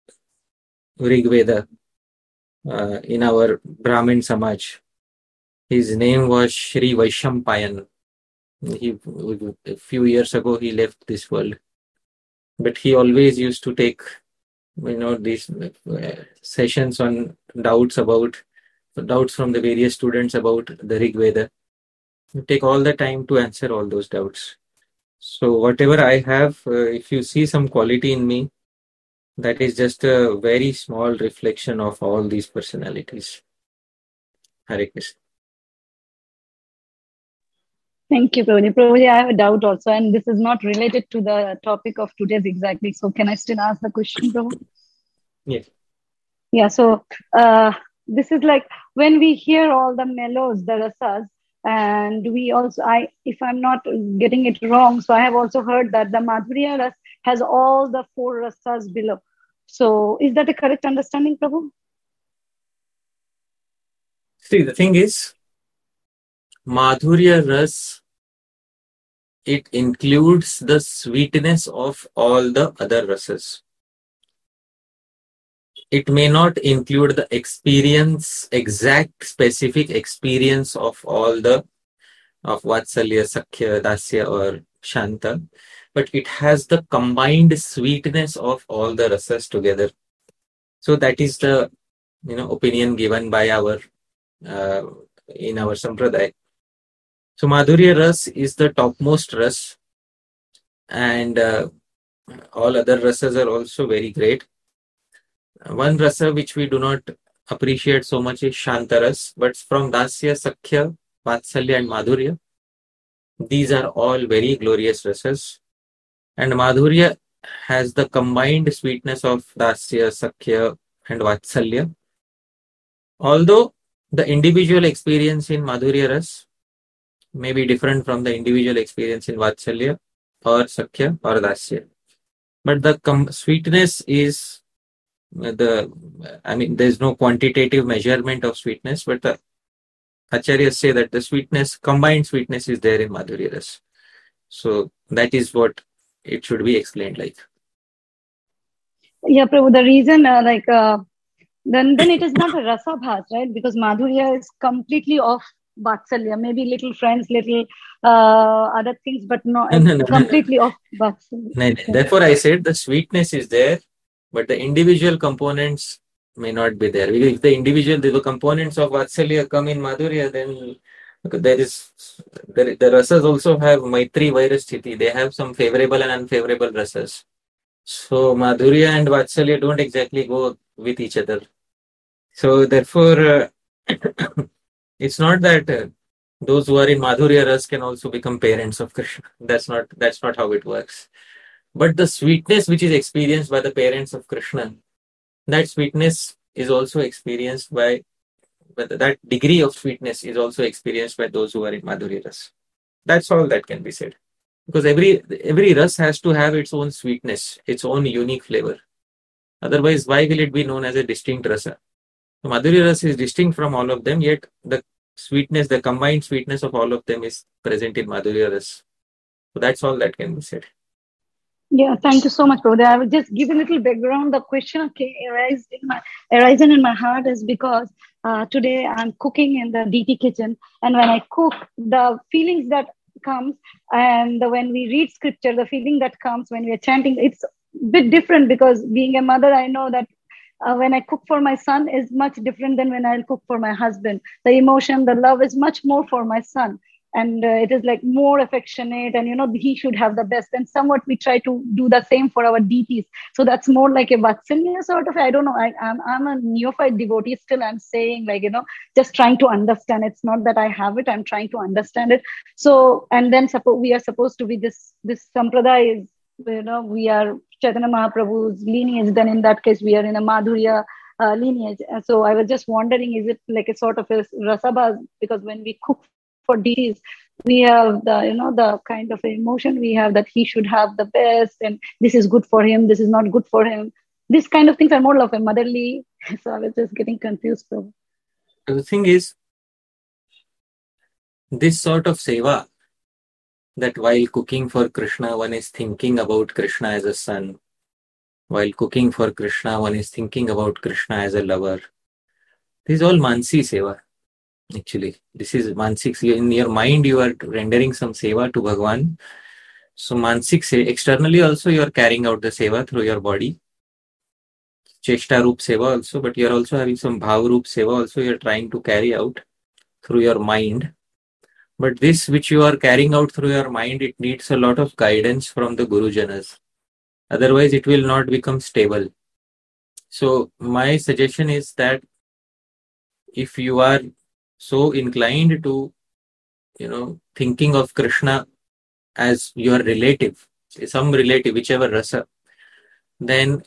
Rig Veda uh, in our Brahmin Samaj. His name was Shri Vaishampayan. He, a few years ago, he left this world. But he always used to take, you know, these uh, sessions on doubts about, doubts from the various students about the Rig Veda. You take all the time to answer all those doubts. So whatever I have, uh, if you see some quality in me, that is just a very small reflection of all these personalities. Hare Krishna. Thank you, Prabhuji. Prabhuji, I have a doubt also, and this is not related to the topic of today's exactly. So can I still ask the question, Prabhu? Yes. Yeah, so uh, this is like when we hear all the mellows, the rasas, and we also, I, if I'm not getting it wrong, so I have also heard that the Madhurya ras has all the four rasas below. So is that a correct understanding, Prabhu? See, the thing is, Madhurya ras, it includes the sweetness of all the other rasas. It may not include the experience, exact specific experience of all the, of Vatsalya, Sakhya, Dasya or Shanta, but it has the combined sweetness of all the rasas together. So that is the, you know, opinion given by our, uh, in our Sampradaya. So Madhurya ras is the topmost ras, and uh, all other rasas are also very great. One rasa which we do not appreciate so much is Shantaras, but from Dasya, Sakhya, Vatsalya and Madhurya, these are all very glorious rasas. And Madhurya has the combined sweetness of Dasya, Sakhya and Vatsalya. Although the individual experience in Madhurya ras may be different from the individual experience in Vatsalya or Sakhya or Dasya. But the com- sweetness is the, I mean, there's no quantitative measurement of sweetness, but the Acharyas say that the sweetness, combined sweetness is there in Madhurya Ras. So that is what it should be explained like. Yeah, Prabhu, the reason, uh, like, uh, then then it is not a rasa bhas, right? Because Madhurya is completely off Vatsalya. Maybe little friends, little uh, other things, but no, No, no, no, completely no, no. off Vatsalya. No, no. Therefore, I said the sweetness is there, but the individual components may not be there. If the individual, the components of Vatsalya come in Madhurya, then there is, the, the rasas also have Maitri, Vairasthiti. They have some favorable and unfavorable rasas. So Madhurya and Vatsalya don't exactly go with each other. So therefore, uh, it's not that uh, those who are in Madhurya Ras can also become parents of Krishna. That's not, that's not how it works. But the sweetness which is experienced by the parents of Krishna, that sweetness is also experienced by, but that degree of sweetness is also experienced by those who are in Madhurya Ras. That's all that can be said. Because every every ras has to have its own sweetness, its own unique flavor. Otherwise, why will it be known as a distinct rasa? So Madhurya Ras is distinct from all of them, yet the sweetness, the combined sweetness of all of them is present in Madhurya Ras. So that's all that can be said. Yeah, thank you so much, Prabhu. I will just give a little background. The question okay, arised in my arisen in my heart is because uh, today I'm cooking in the D T kitchen, and when I cook, the feelings that comes, and when we read scripture, the feeling that comes when we are chanting, it's a bit different, because being a mother, I know that uh, when I cook for my son is much different than when I'll cook for my husband. The emotion, the love is much more for my son. And uh, it is like more affectionate, and you know, he should have the best. And somewhat we try to do the same for our deities. So that's more like a Vatsalya sort of, I don't know, I, I'm, I'm a neophyte devotee still. I'm saying, like, you know, just trying to understand. It's not that I have it, I'm trying to understand it. So, and then suppose we are supposed to be this, this sampradaya is, you know, we are Chaitanya Mahaprabhu's lineage, then in that case we are in a Madhurya uh, lineage. And so I was just wondering, is it like a sort of a rasabhas? Because when we cook for deities, we have the, you know, the kind of emotion we have that he should have the best, and this is good for him, this is not good for him. This kind of things are more like a motherly. So I was just getting confused. Bro. The thing is, this sort of seva, that while cooking for Krishna, one is thinking about Krishna as a son. While cooking for Krishna, one is thinking about Krishna as a lover. This is all mansi seva. Actually, this is mansik. In your mind, you are rendering some seva to Bhagwan. So mansik seva. Externally also, you are carrying out the seva through your body. Cheshta Roop seva also, but you are also having some Bhav Roop seva also you are trying to carry out through your mind. But this which you are carrying out through your mind, it needs a lot of guidance from the Guru Janas. Otherwise, it will not become stable. So my suggestion is that if you are so inclined to, you know, thinking of Krishna as your relative, some relative, whichever rasa, then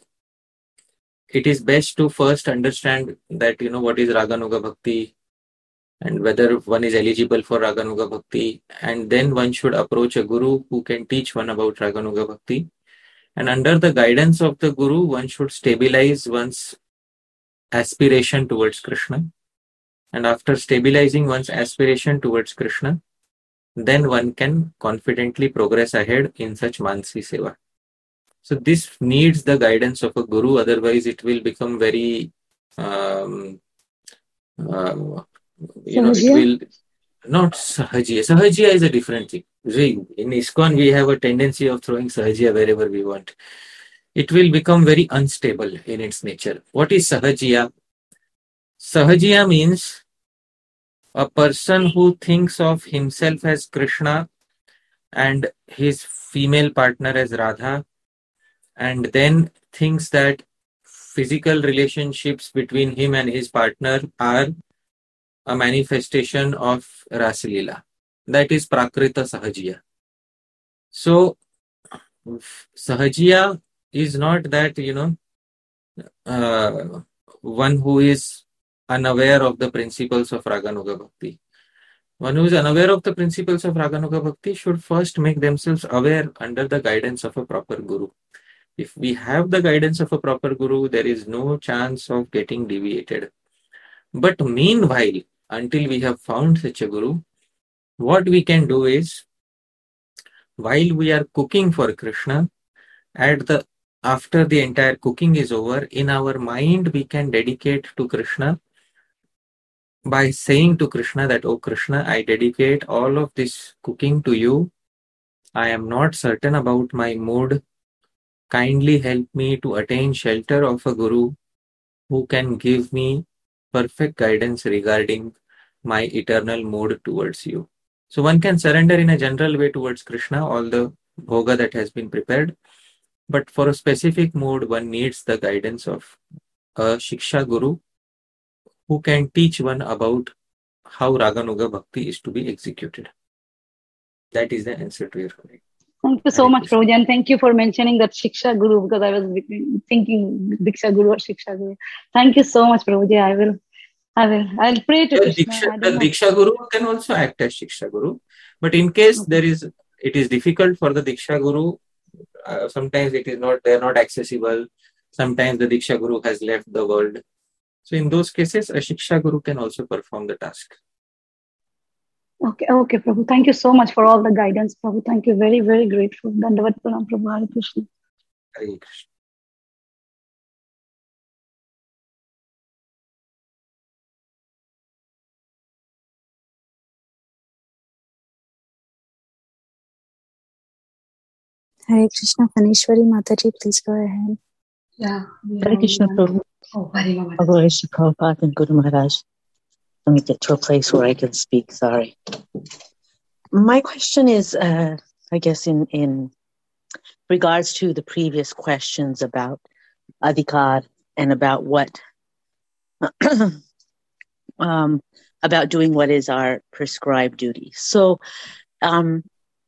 it is best to first understand that, you know, what is Raganuga Bhakti and whether one is eligible for Raganuga Bhakti. And then one should approach a guru who can teach one about Raganuga Bhakti. And under the guidance of the guru, one should stabilize one's aspiration towards Krishna. And after stabilizing one's aspiration towards Krishna, then one can confidently progress ahead in such mansi seva. So this needs the guidance of a guru, otherwise it will become very, um, uh, you know, it will not sahajiya. Sahajiya is a different thing. In ISKCON, we have a tendency of throwing sahajiya wherever we want. It will become very unstable in its nature. What is sahajiya? Sahajiya means a person who thinks of himself as Krishna and his female partner as Radha, and then thinks that physical relationships between him and his partner are a manifestation of Rasa Leela. That is Prakrita Sahajiya. So, Sahajiya is not that, you know, uh, one who is unaware of the principles of Raganuga Bhakti. One who is unaware of the principles of Raganuga Bhakti should first make themselves aware under the guidance of a proper guru. If we have the guidance of a proper guru, there is no chance of getting deviated. But meanwhile, until we have found such a guru, what we can do is, while we are cooking for Krishna, at the after the entire cooking is over, in our mind we can dedicate to Krishna by saying to Krishna that, "Oh Krishna, I dedicate all of this cooking to you. I am not certain about my mood. Kindly help me to attain shelter of a guru who can give me perfect guidance regarding my eternal mood towards you." So one can surrender in a general way towards Krishna, all the bhoga that has been prepared. But for a specific mood, one needs the guidance of a Shiksha Guru who can teach one about how Raganuga Bhakti is to be executed. That is the answer to your question. Thank you so much, Prabhuji, and thank you for mentioning that Shiksha Guru, because I was thinking Diksha Guru or Shiksha Guru. Thank you so much, Prabhuji. I will, I will, I'll pray to The Krishna. Diksha, the Diksha Guru can also act as Shiksha Guru, but in case okay. there is, it is difficult for the Diksha Guru. Uh, sometimes it is not, they are not accessible. Sometimes the Diksha Guru has left the world. So in those cases, a Shiksha Guru can also perform the task. Okay, okay, Prabhu. Thank you so much for all the guidance, Prabhu. Thank you. Very, very grateful. Dandavat pranam, Prabhu. Hare Krishna. Hare Krishna. Hare Krishna. Panishwari Mataji, please go ahead. Yeah. Hare Krishna, Prabhu. Oh, Hare Mama. Prabhupada and Guru Maharaj. Let me get to a place where I can speak. Sorry. My question is, uh, I guess, in, in regards to the previous questions about adhikar and about what, um, about doing what is our prescribed duty. So, um,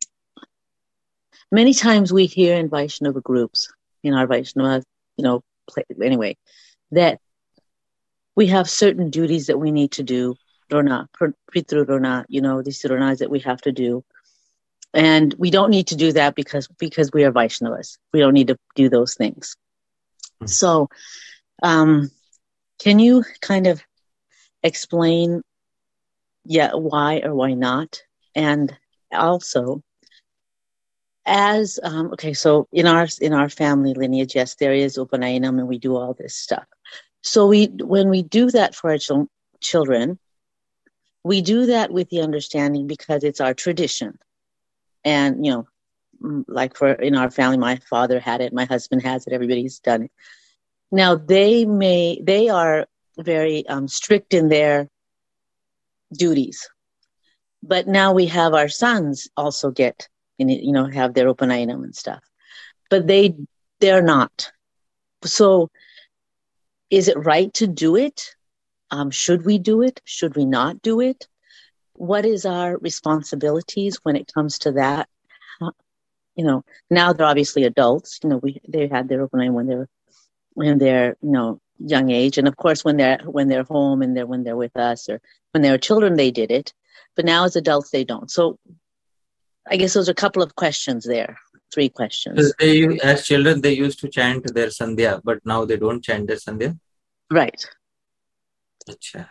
many times we hear in Vaishnava groups, in our Vaishnava, you know, play, anyway, that we have certain duties that we need to do, Rona, Pitru Rona, you know, these Ronas that we have to do. And we don't need to do that because, because we are Vaishnavas. We don't need to do those things. Mm-hmm. So, um, can you kind of explain, yeah, why or why not? And also, as, um, okay, so in our, in our family lineage, yes, there is Upanayinam and we do all this stuff. So we, when we do that for our ch- children, we do that with the understanding because it's our tradition. And, you know, like for, in our family, my father had it, my husband has it, everybody's done it. Now they may, they are very um, strict in their duties. But now we have our sons also get, you know, have their Upanayinam and stuff. But they, they're not. So, is it right to do it? Um, should we do it? Should we not do it? What is our responsibilities when it comes to that? Uh, you know, now they're obviously adults. You know, we they had their opening when they're when they're you know young age, and of course when they're when they're home and they're when they're with us, or when they were children they did it. But now as adults they don't. So, I guess those are a couple of questions there. Three questions. They, as children, they used to chant their Sandhya, but now they don't chant their Sandhya. Right. Achha.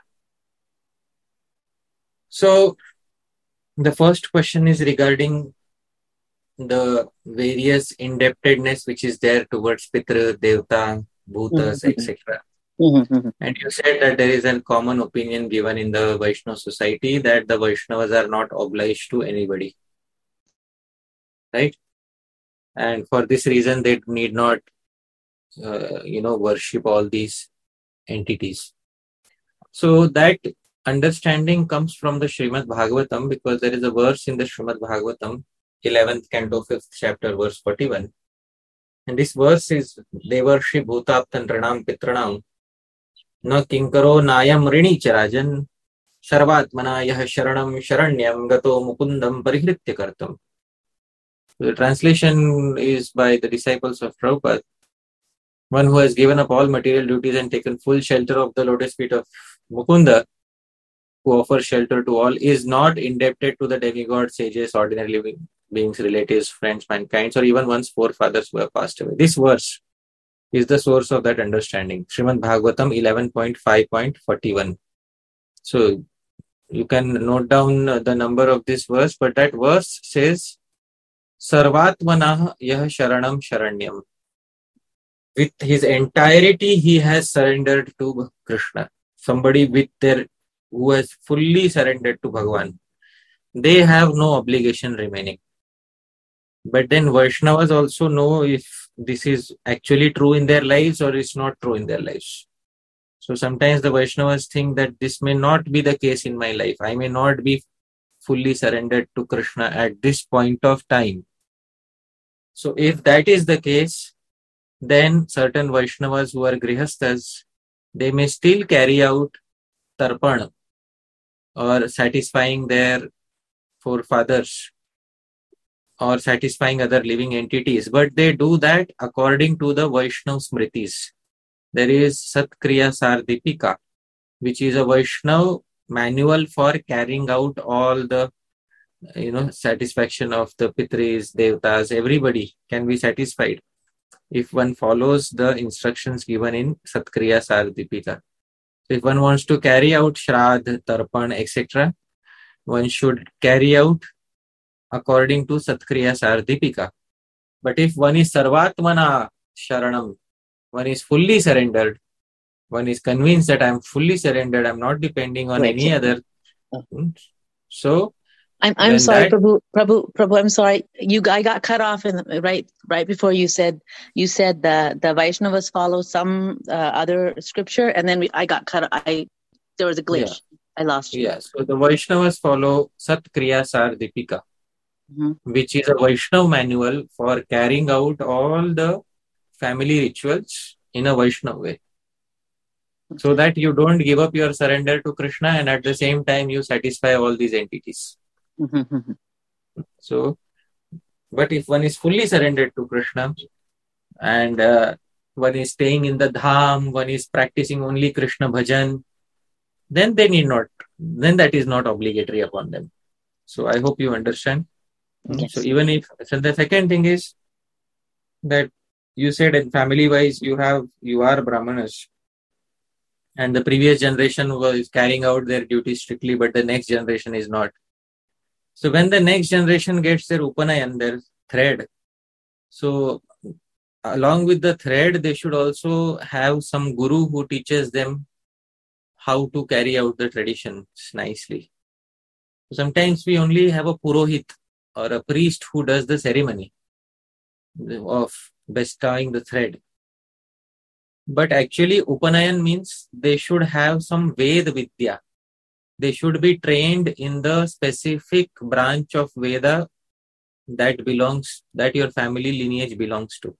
So, the first question is regarding the various indebtedness which is there towards Pitra, Devta, Bhutas, mm-hmm. et cetera. Mm-hmm. And you said that there is a common opinion given in the Vaishnava society that the Vaishnavas are not obliged to anybody. Right? And for this reason, they need not, uh, you know, worship all these entities. So that understanding comes from the Srimad Bhagavatam, because there is a verse in the Srimad Bhagavatam, eleventh canto, fifth chapter, verse forty-one. And this verse is, Devarshi Bhutaptan Ranam Pitranam Na Kinkaro Nayam Rini Charajan Sarvatmana Yah Sharanam Sharanyam Gato Mukundam Parihritya Kartam. The translation is by the disciples of Prabhupada. One who has given up all material duties and taken full shelter of the lotus feet of Mukunda, who offers shelter to all, is not indebted to the demigods, sages, ordinary living beings, relatives, friends, mankind, or even one's forefathers who have passed away. This verse is the source of that understanding. Srimad Bhagavatam eleven point five point forty-one. So, you can note down the number of this verse, but that verse says, Sarvatmanah yah sharanam sharanyam. With his entirety, he has surrendered to Krishna. Somebody with their who has fully surrendered to Bhagavan. They have no obligation remaining. But then Vaishnavas also know if this is actually true in their lives or it's not true in their lives. So sometimes the Vaishnavas think that this may not be the case in my life. I may not be fully surrendered to Krishna at this point of time. So if that is the case, then certain Vaishnavas who are Grihasthas, they may still carry out tarpana or satisfying their forefathers or satisfying other living entities, but they do that according to the Vaishnav Smritis. There is Satkriya Sardipika, which is a Vaishnav manual for carrying out all the, you know, satisfaction of the Pitris, Devtas. Everybody can be satisfied if one follows the instructions given in Satkriya Sardipika. So if one wants to carry out Shraddh, Tarpan, et cetera, one should carry out according to Satkriya Sardipika. But if one is Sarvatmana Sharanam, one is fully surrendered, one is convinced that I am fully surrendered, I am not depending on Right. any other. So, I'm I'm then sorry, that- Prabhu, Prabhu, Prabhu. I'm sorry. You, I got cut off in the, right, right before you said you said the the Vaishnavas follow some uh, other scripture, and then we, I got cut. I there was a glitch. Yeah. I lost you. Yeah, so the Vaishnavas follow Satkriya Sardipika, Mhm. which is a Vaishnav manual for carrying out all the family rituals in a Vaishnav way. So that you don't give up your surrender to Krishna and at the same time you satisfy all these entities. Mhm, mhm. So, but if one is fully surrendered to Krishna and uh, one is staying in the dham, one is practicing only Krishna bhajan, then they need not, then that is not obligatory upon them. So I hope you understand. Hmm. Yes. So even if, so the second thing is that you said in family wise, you have, you are Brahmanas and the previous generation was carrying out their duties strictly, but the next generation is not. So when the next generation gets their Upanayan, their thread, so along with the thread, they should also have some guru who teaches them how to carry out the traditions nicely. Sometimes we only have a purohit or a priest who does the ceremony of bestowing the thread. But actually Upanayan means they should have some Ved Vidya. They should be trained in the specific branch of Veda that belongs, that your family lineage belongs to.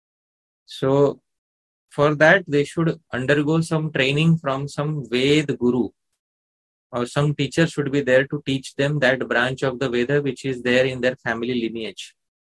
So for that, they should undergo some training from some Ved Guru or some teacher should be there to teach them that branch of the Veda which is there in their family lineage.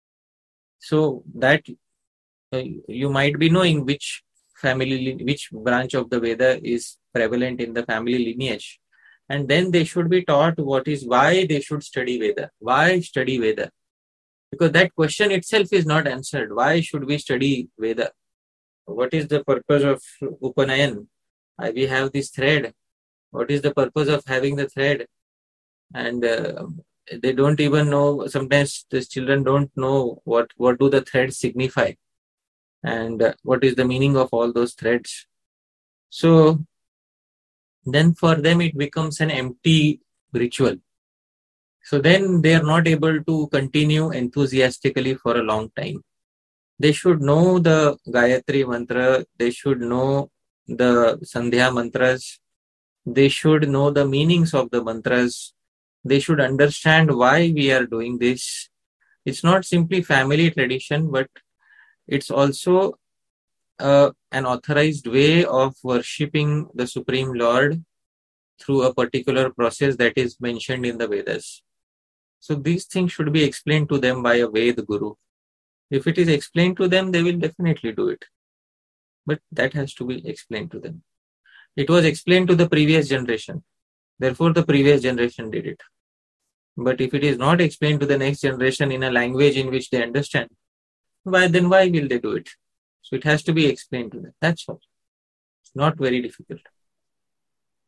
So that uh, you might be knowing which family, which branch of the Veda is prevalent in the family lineage. And then they should be taught what is, why they should study Veda. Why study Veda? Because that question itself is not answered. Why should we study Veda? What is the purpose of Upanayan? Uh, we have this thread. What is the purpose of having the thread? And uh, they don't even know, sometimes the children don't know what, what do the threads signify and uh, what is the meaning of all those threads. So then for them it becomes an empty ritual. So then they are not able to continue enthusiastically for a long time. They should know the Gayatri mantra, they should know the Sandhya mantras, they should know the meanings of the mantras, they should understand why we are doing this. It's not simply family tradition, but it's also uh, an authorized way of worshipping the Supreme Lord through a particular process that is mentioned in the Vedas. So these things should be explained to them by a Ved Guru. If it is explained to them, they will definitely do it. But that has to be explained to them. It was explained to the previous generation. Therefore, the previous generation did it. But if it is not explained to the next generation in a language in which they understand, why then why will they do it? So it has to be explained to them. That's all. It's not very difficult.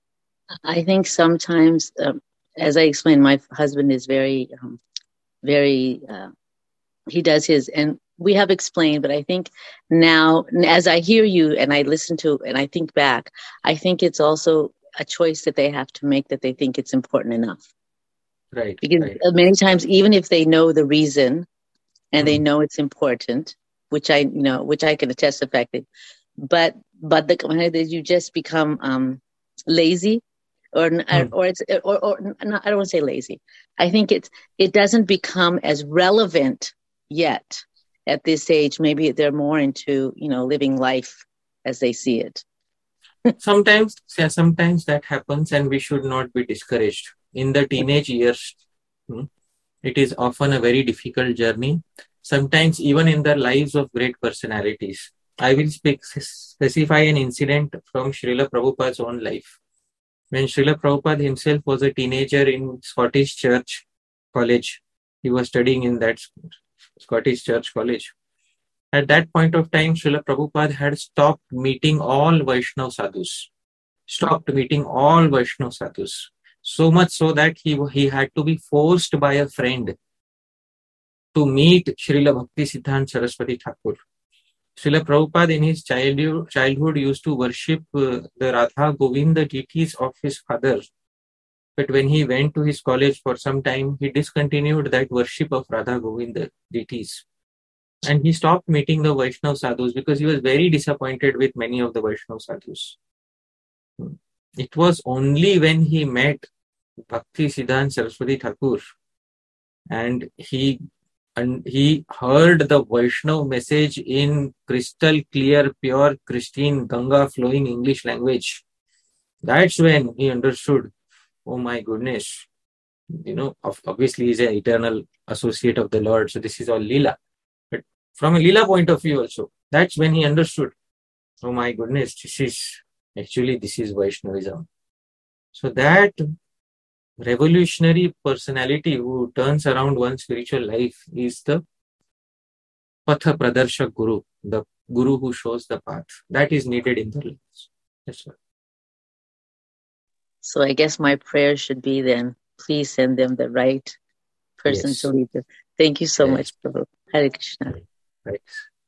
I think sometimes, um, as I explained, my husband is very, um, very, uh, he does his, and we have explained, but I think now, as I hear you and I listen to and I think back, I think it's also a choice that they have to make, that they think it's important enough. Right. Because right. many times, even if they know the reason and Mm. they know it's important, which I, you know, which I can attest to the fact that, but, but the, you just become, um, lazy. Or, Hmm. or it's, or, or not, I don't want to say lazy. I think it's, it doesn't become as relevant yet at this age. Maybe they're more into, you know, living life as they see it. Sometimes, yeah, sometimes that happens, and we should not be discouraged. In the teenage years, hmm, it is often a very difficult journey. Sometimes, even in the lives of great personalities. I will speak, specify an incident from Srila Prabhupada's own life. When Srila Prabhupada himself was a teenager in Scottish Church College, he was studying in that Scottish Church College. At that point of time, Srila Prabhupada had stopped meeting all Vaishnav sadhus. Stopped meeting all Vaishnav sadhus. So much so that he, he had to be forced by a friend to meet Srila Bhakti Siddhanta Saraswati Thakur. Srila Prabhupada in his childhood, childhood used to worship uh, the Radha Govinda deities of his father. But when he went to his college for some time, he discontinued that worship of Radha Govinda deities. And he stopped meeting the Vaishnav sadhus because he was very disappointed with many of the Vaishnav sadhus. It was only when he met Bhakti Siddhanta Saraswati Thakur and he and he heard the Vaishnav message in crystal clear, pure, pristine, Ganga flowing English language. That's when he understood, oh my goodness, you know, obviously he's an eternal associate of the Lord, so this is all Leela. But from a Leela point of view also, that's when he understood, oh my goodness, this is, actually this is Vaishnavism. So that revolutionary personality who turns around one's spiritual life is the Patha Pradarshak Guru, the Guru who shows the path. That is needed in the lives. That's right. So I guess my prayer should be then, please send them the right person Yes. to lead them. Thank you so Yes. much, Prabhu. Hare Krishna. Right.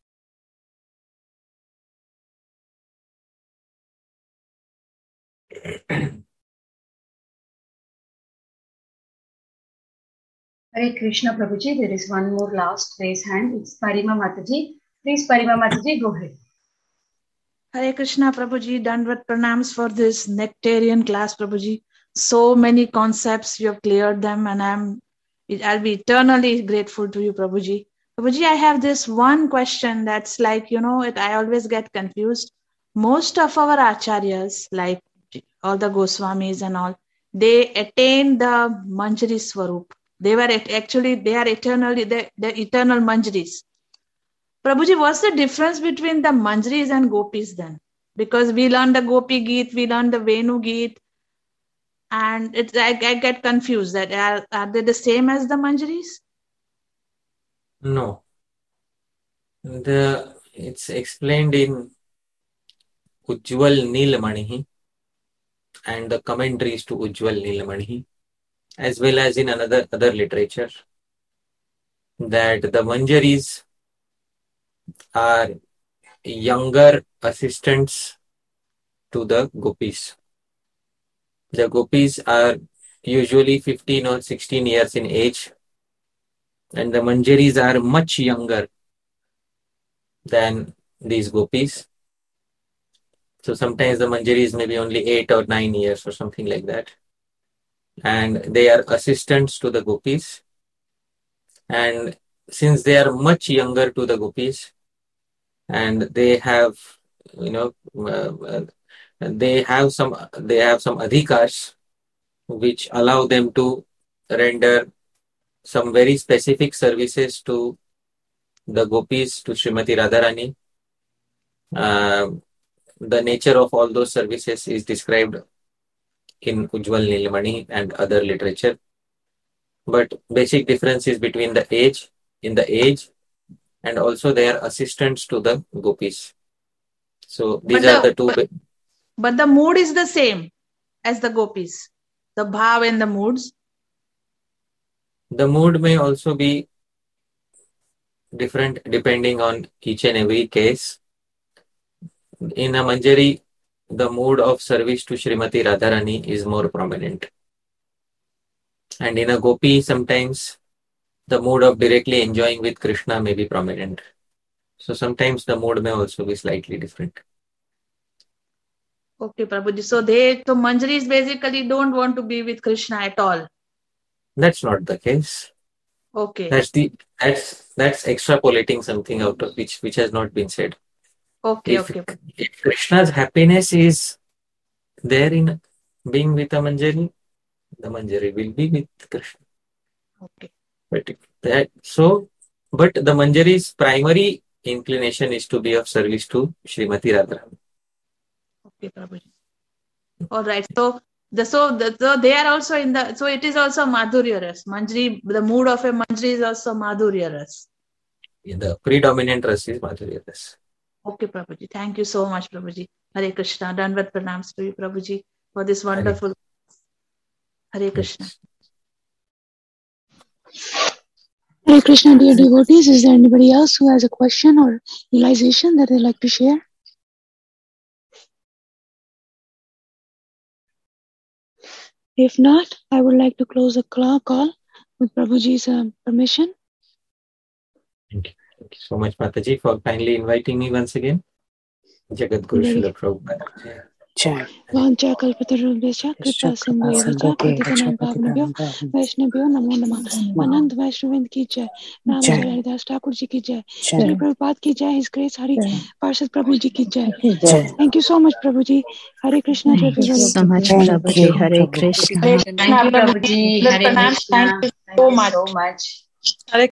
Hare Krishna Prabhuji, there is one more last raise hand. It's Parima Mataji. Please, Parima Mataji, go ahead. Hare Krishna Prabhuji, Dandvat pranams for this nectarian class, Prabhuji. So many concepts, you have cleared them, and I'm, I'll be eternally grateful to you, Prabhuji. Prabhuji, I have this one question that's like, you know, it, I always get confused. Most of our acharyas, like all the Goswamis and all, they attain the Manjari Swarup. They were actually, they are eternally, the eternal Manjaris. Prabhuji, what's the difference between the Manjaris and Gopis then? Because we learn the Gopi Geet, we learn the Venu Geet, and it's I, I get confused that are, are they the same as the Manjaris? No. The it's explained in Ujjwal Neelamani and the commentaries to Ujjwal Neelamani, as well as in another other literature, that the Manjaris are younger assistants to the Gopis. The Gopis are usually fifteen or sixteen years in age, and the Manjaris are much younger than these Gopis. So sometimes the Manjaris may be only eight or nine years or something like that. And they are assistants to the Gopis. And since they are much younger to the Gopis, and they have, you know, uh, they have some, they have some adhikars which allow them to render some very specific services to the Gopis, to Srimati Radharani. Uh, the nature of all those services is described in Ujjwal Neelamani and other literature. But basic difference is between the age, in the age, and also they are assistants to the Gopis. So these but are the, the two. But, but the mood is the same. as the gopis, the bhav and the moods? The mood may also be different depending on each and every case. In a Manjari, the mood of service to Srimati Radharani is more prominent. And in a gopi, sometimes the mood of directly enjoying with Krishna may be prominent. So sometimes the mood may also be slightly different. Okay, Prabhuji. So they, so Manjaris basically don't want to be with Krishna at all. That's not the case. Okay. That's the that's that's extrapolating something out of which which has not been said. Okay, If, okay. if Krishna's happiness is there in being with a Manjari, the Manjari will be with Krishna. Okay. But that so, but the Manjari's primary inclination is to be of service to Srimati Radharani. Okay, Prabhuji. All right. So the so the so they are also in the so it is also Madhurya Ras. Manjari, the mood of a Manjari is also Madhurya Ras. Yeah, the predominant ras is Madhurya Ras. Okay, Prabhuji. Thank you so much, Prabhuji. Hare Krishna. Dandavat pranams to you, Prabhuji, for this wonderful. Hare, Hare Krishna. Hare Krishna, dear devotees. Is there anybody else who has a question or realization that they'd like to share? If not, I would like to close the call with Prabhuji's uh, permission. Thank you. Thank you so much, Mataji, for kindly inviting me once again. Jagat Guru Srila Prabhupada. Jai. Vancha kalpatarubhesha kripa sindhu patitanam pavnabhyo Vaishnavyo namo namah. Anand Vaishnavind ki jai. Ramacharya Haridas Thakur ji ki jai. Shri Prabhupada ki jai. His Grace Hari Parshad Prabhu ji ki jai. Thank you so much, Prabhuji. Hare Krishna to everyone. Thank you so much, Prabhuji. Hare Krishna. Thank you, Prabhuji. Hare Krishna. Thank you so much. So much. Hare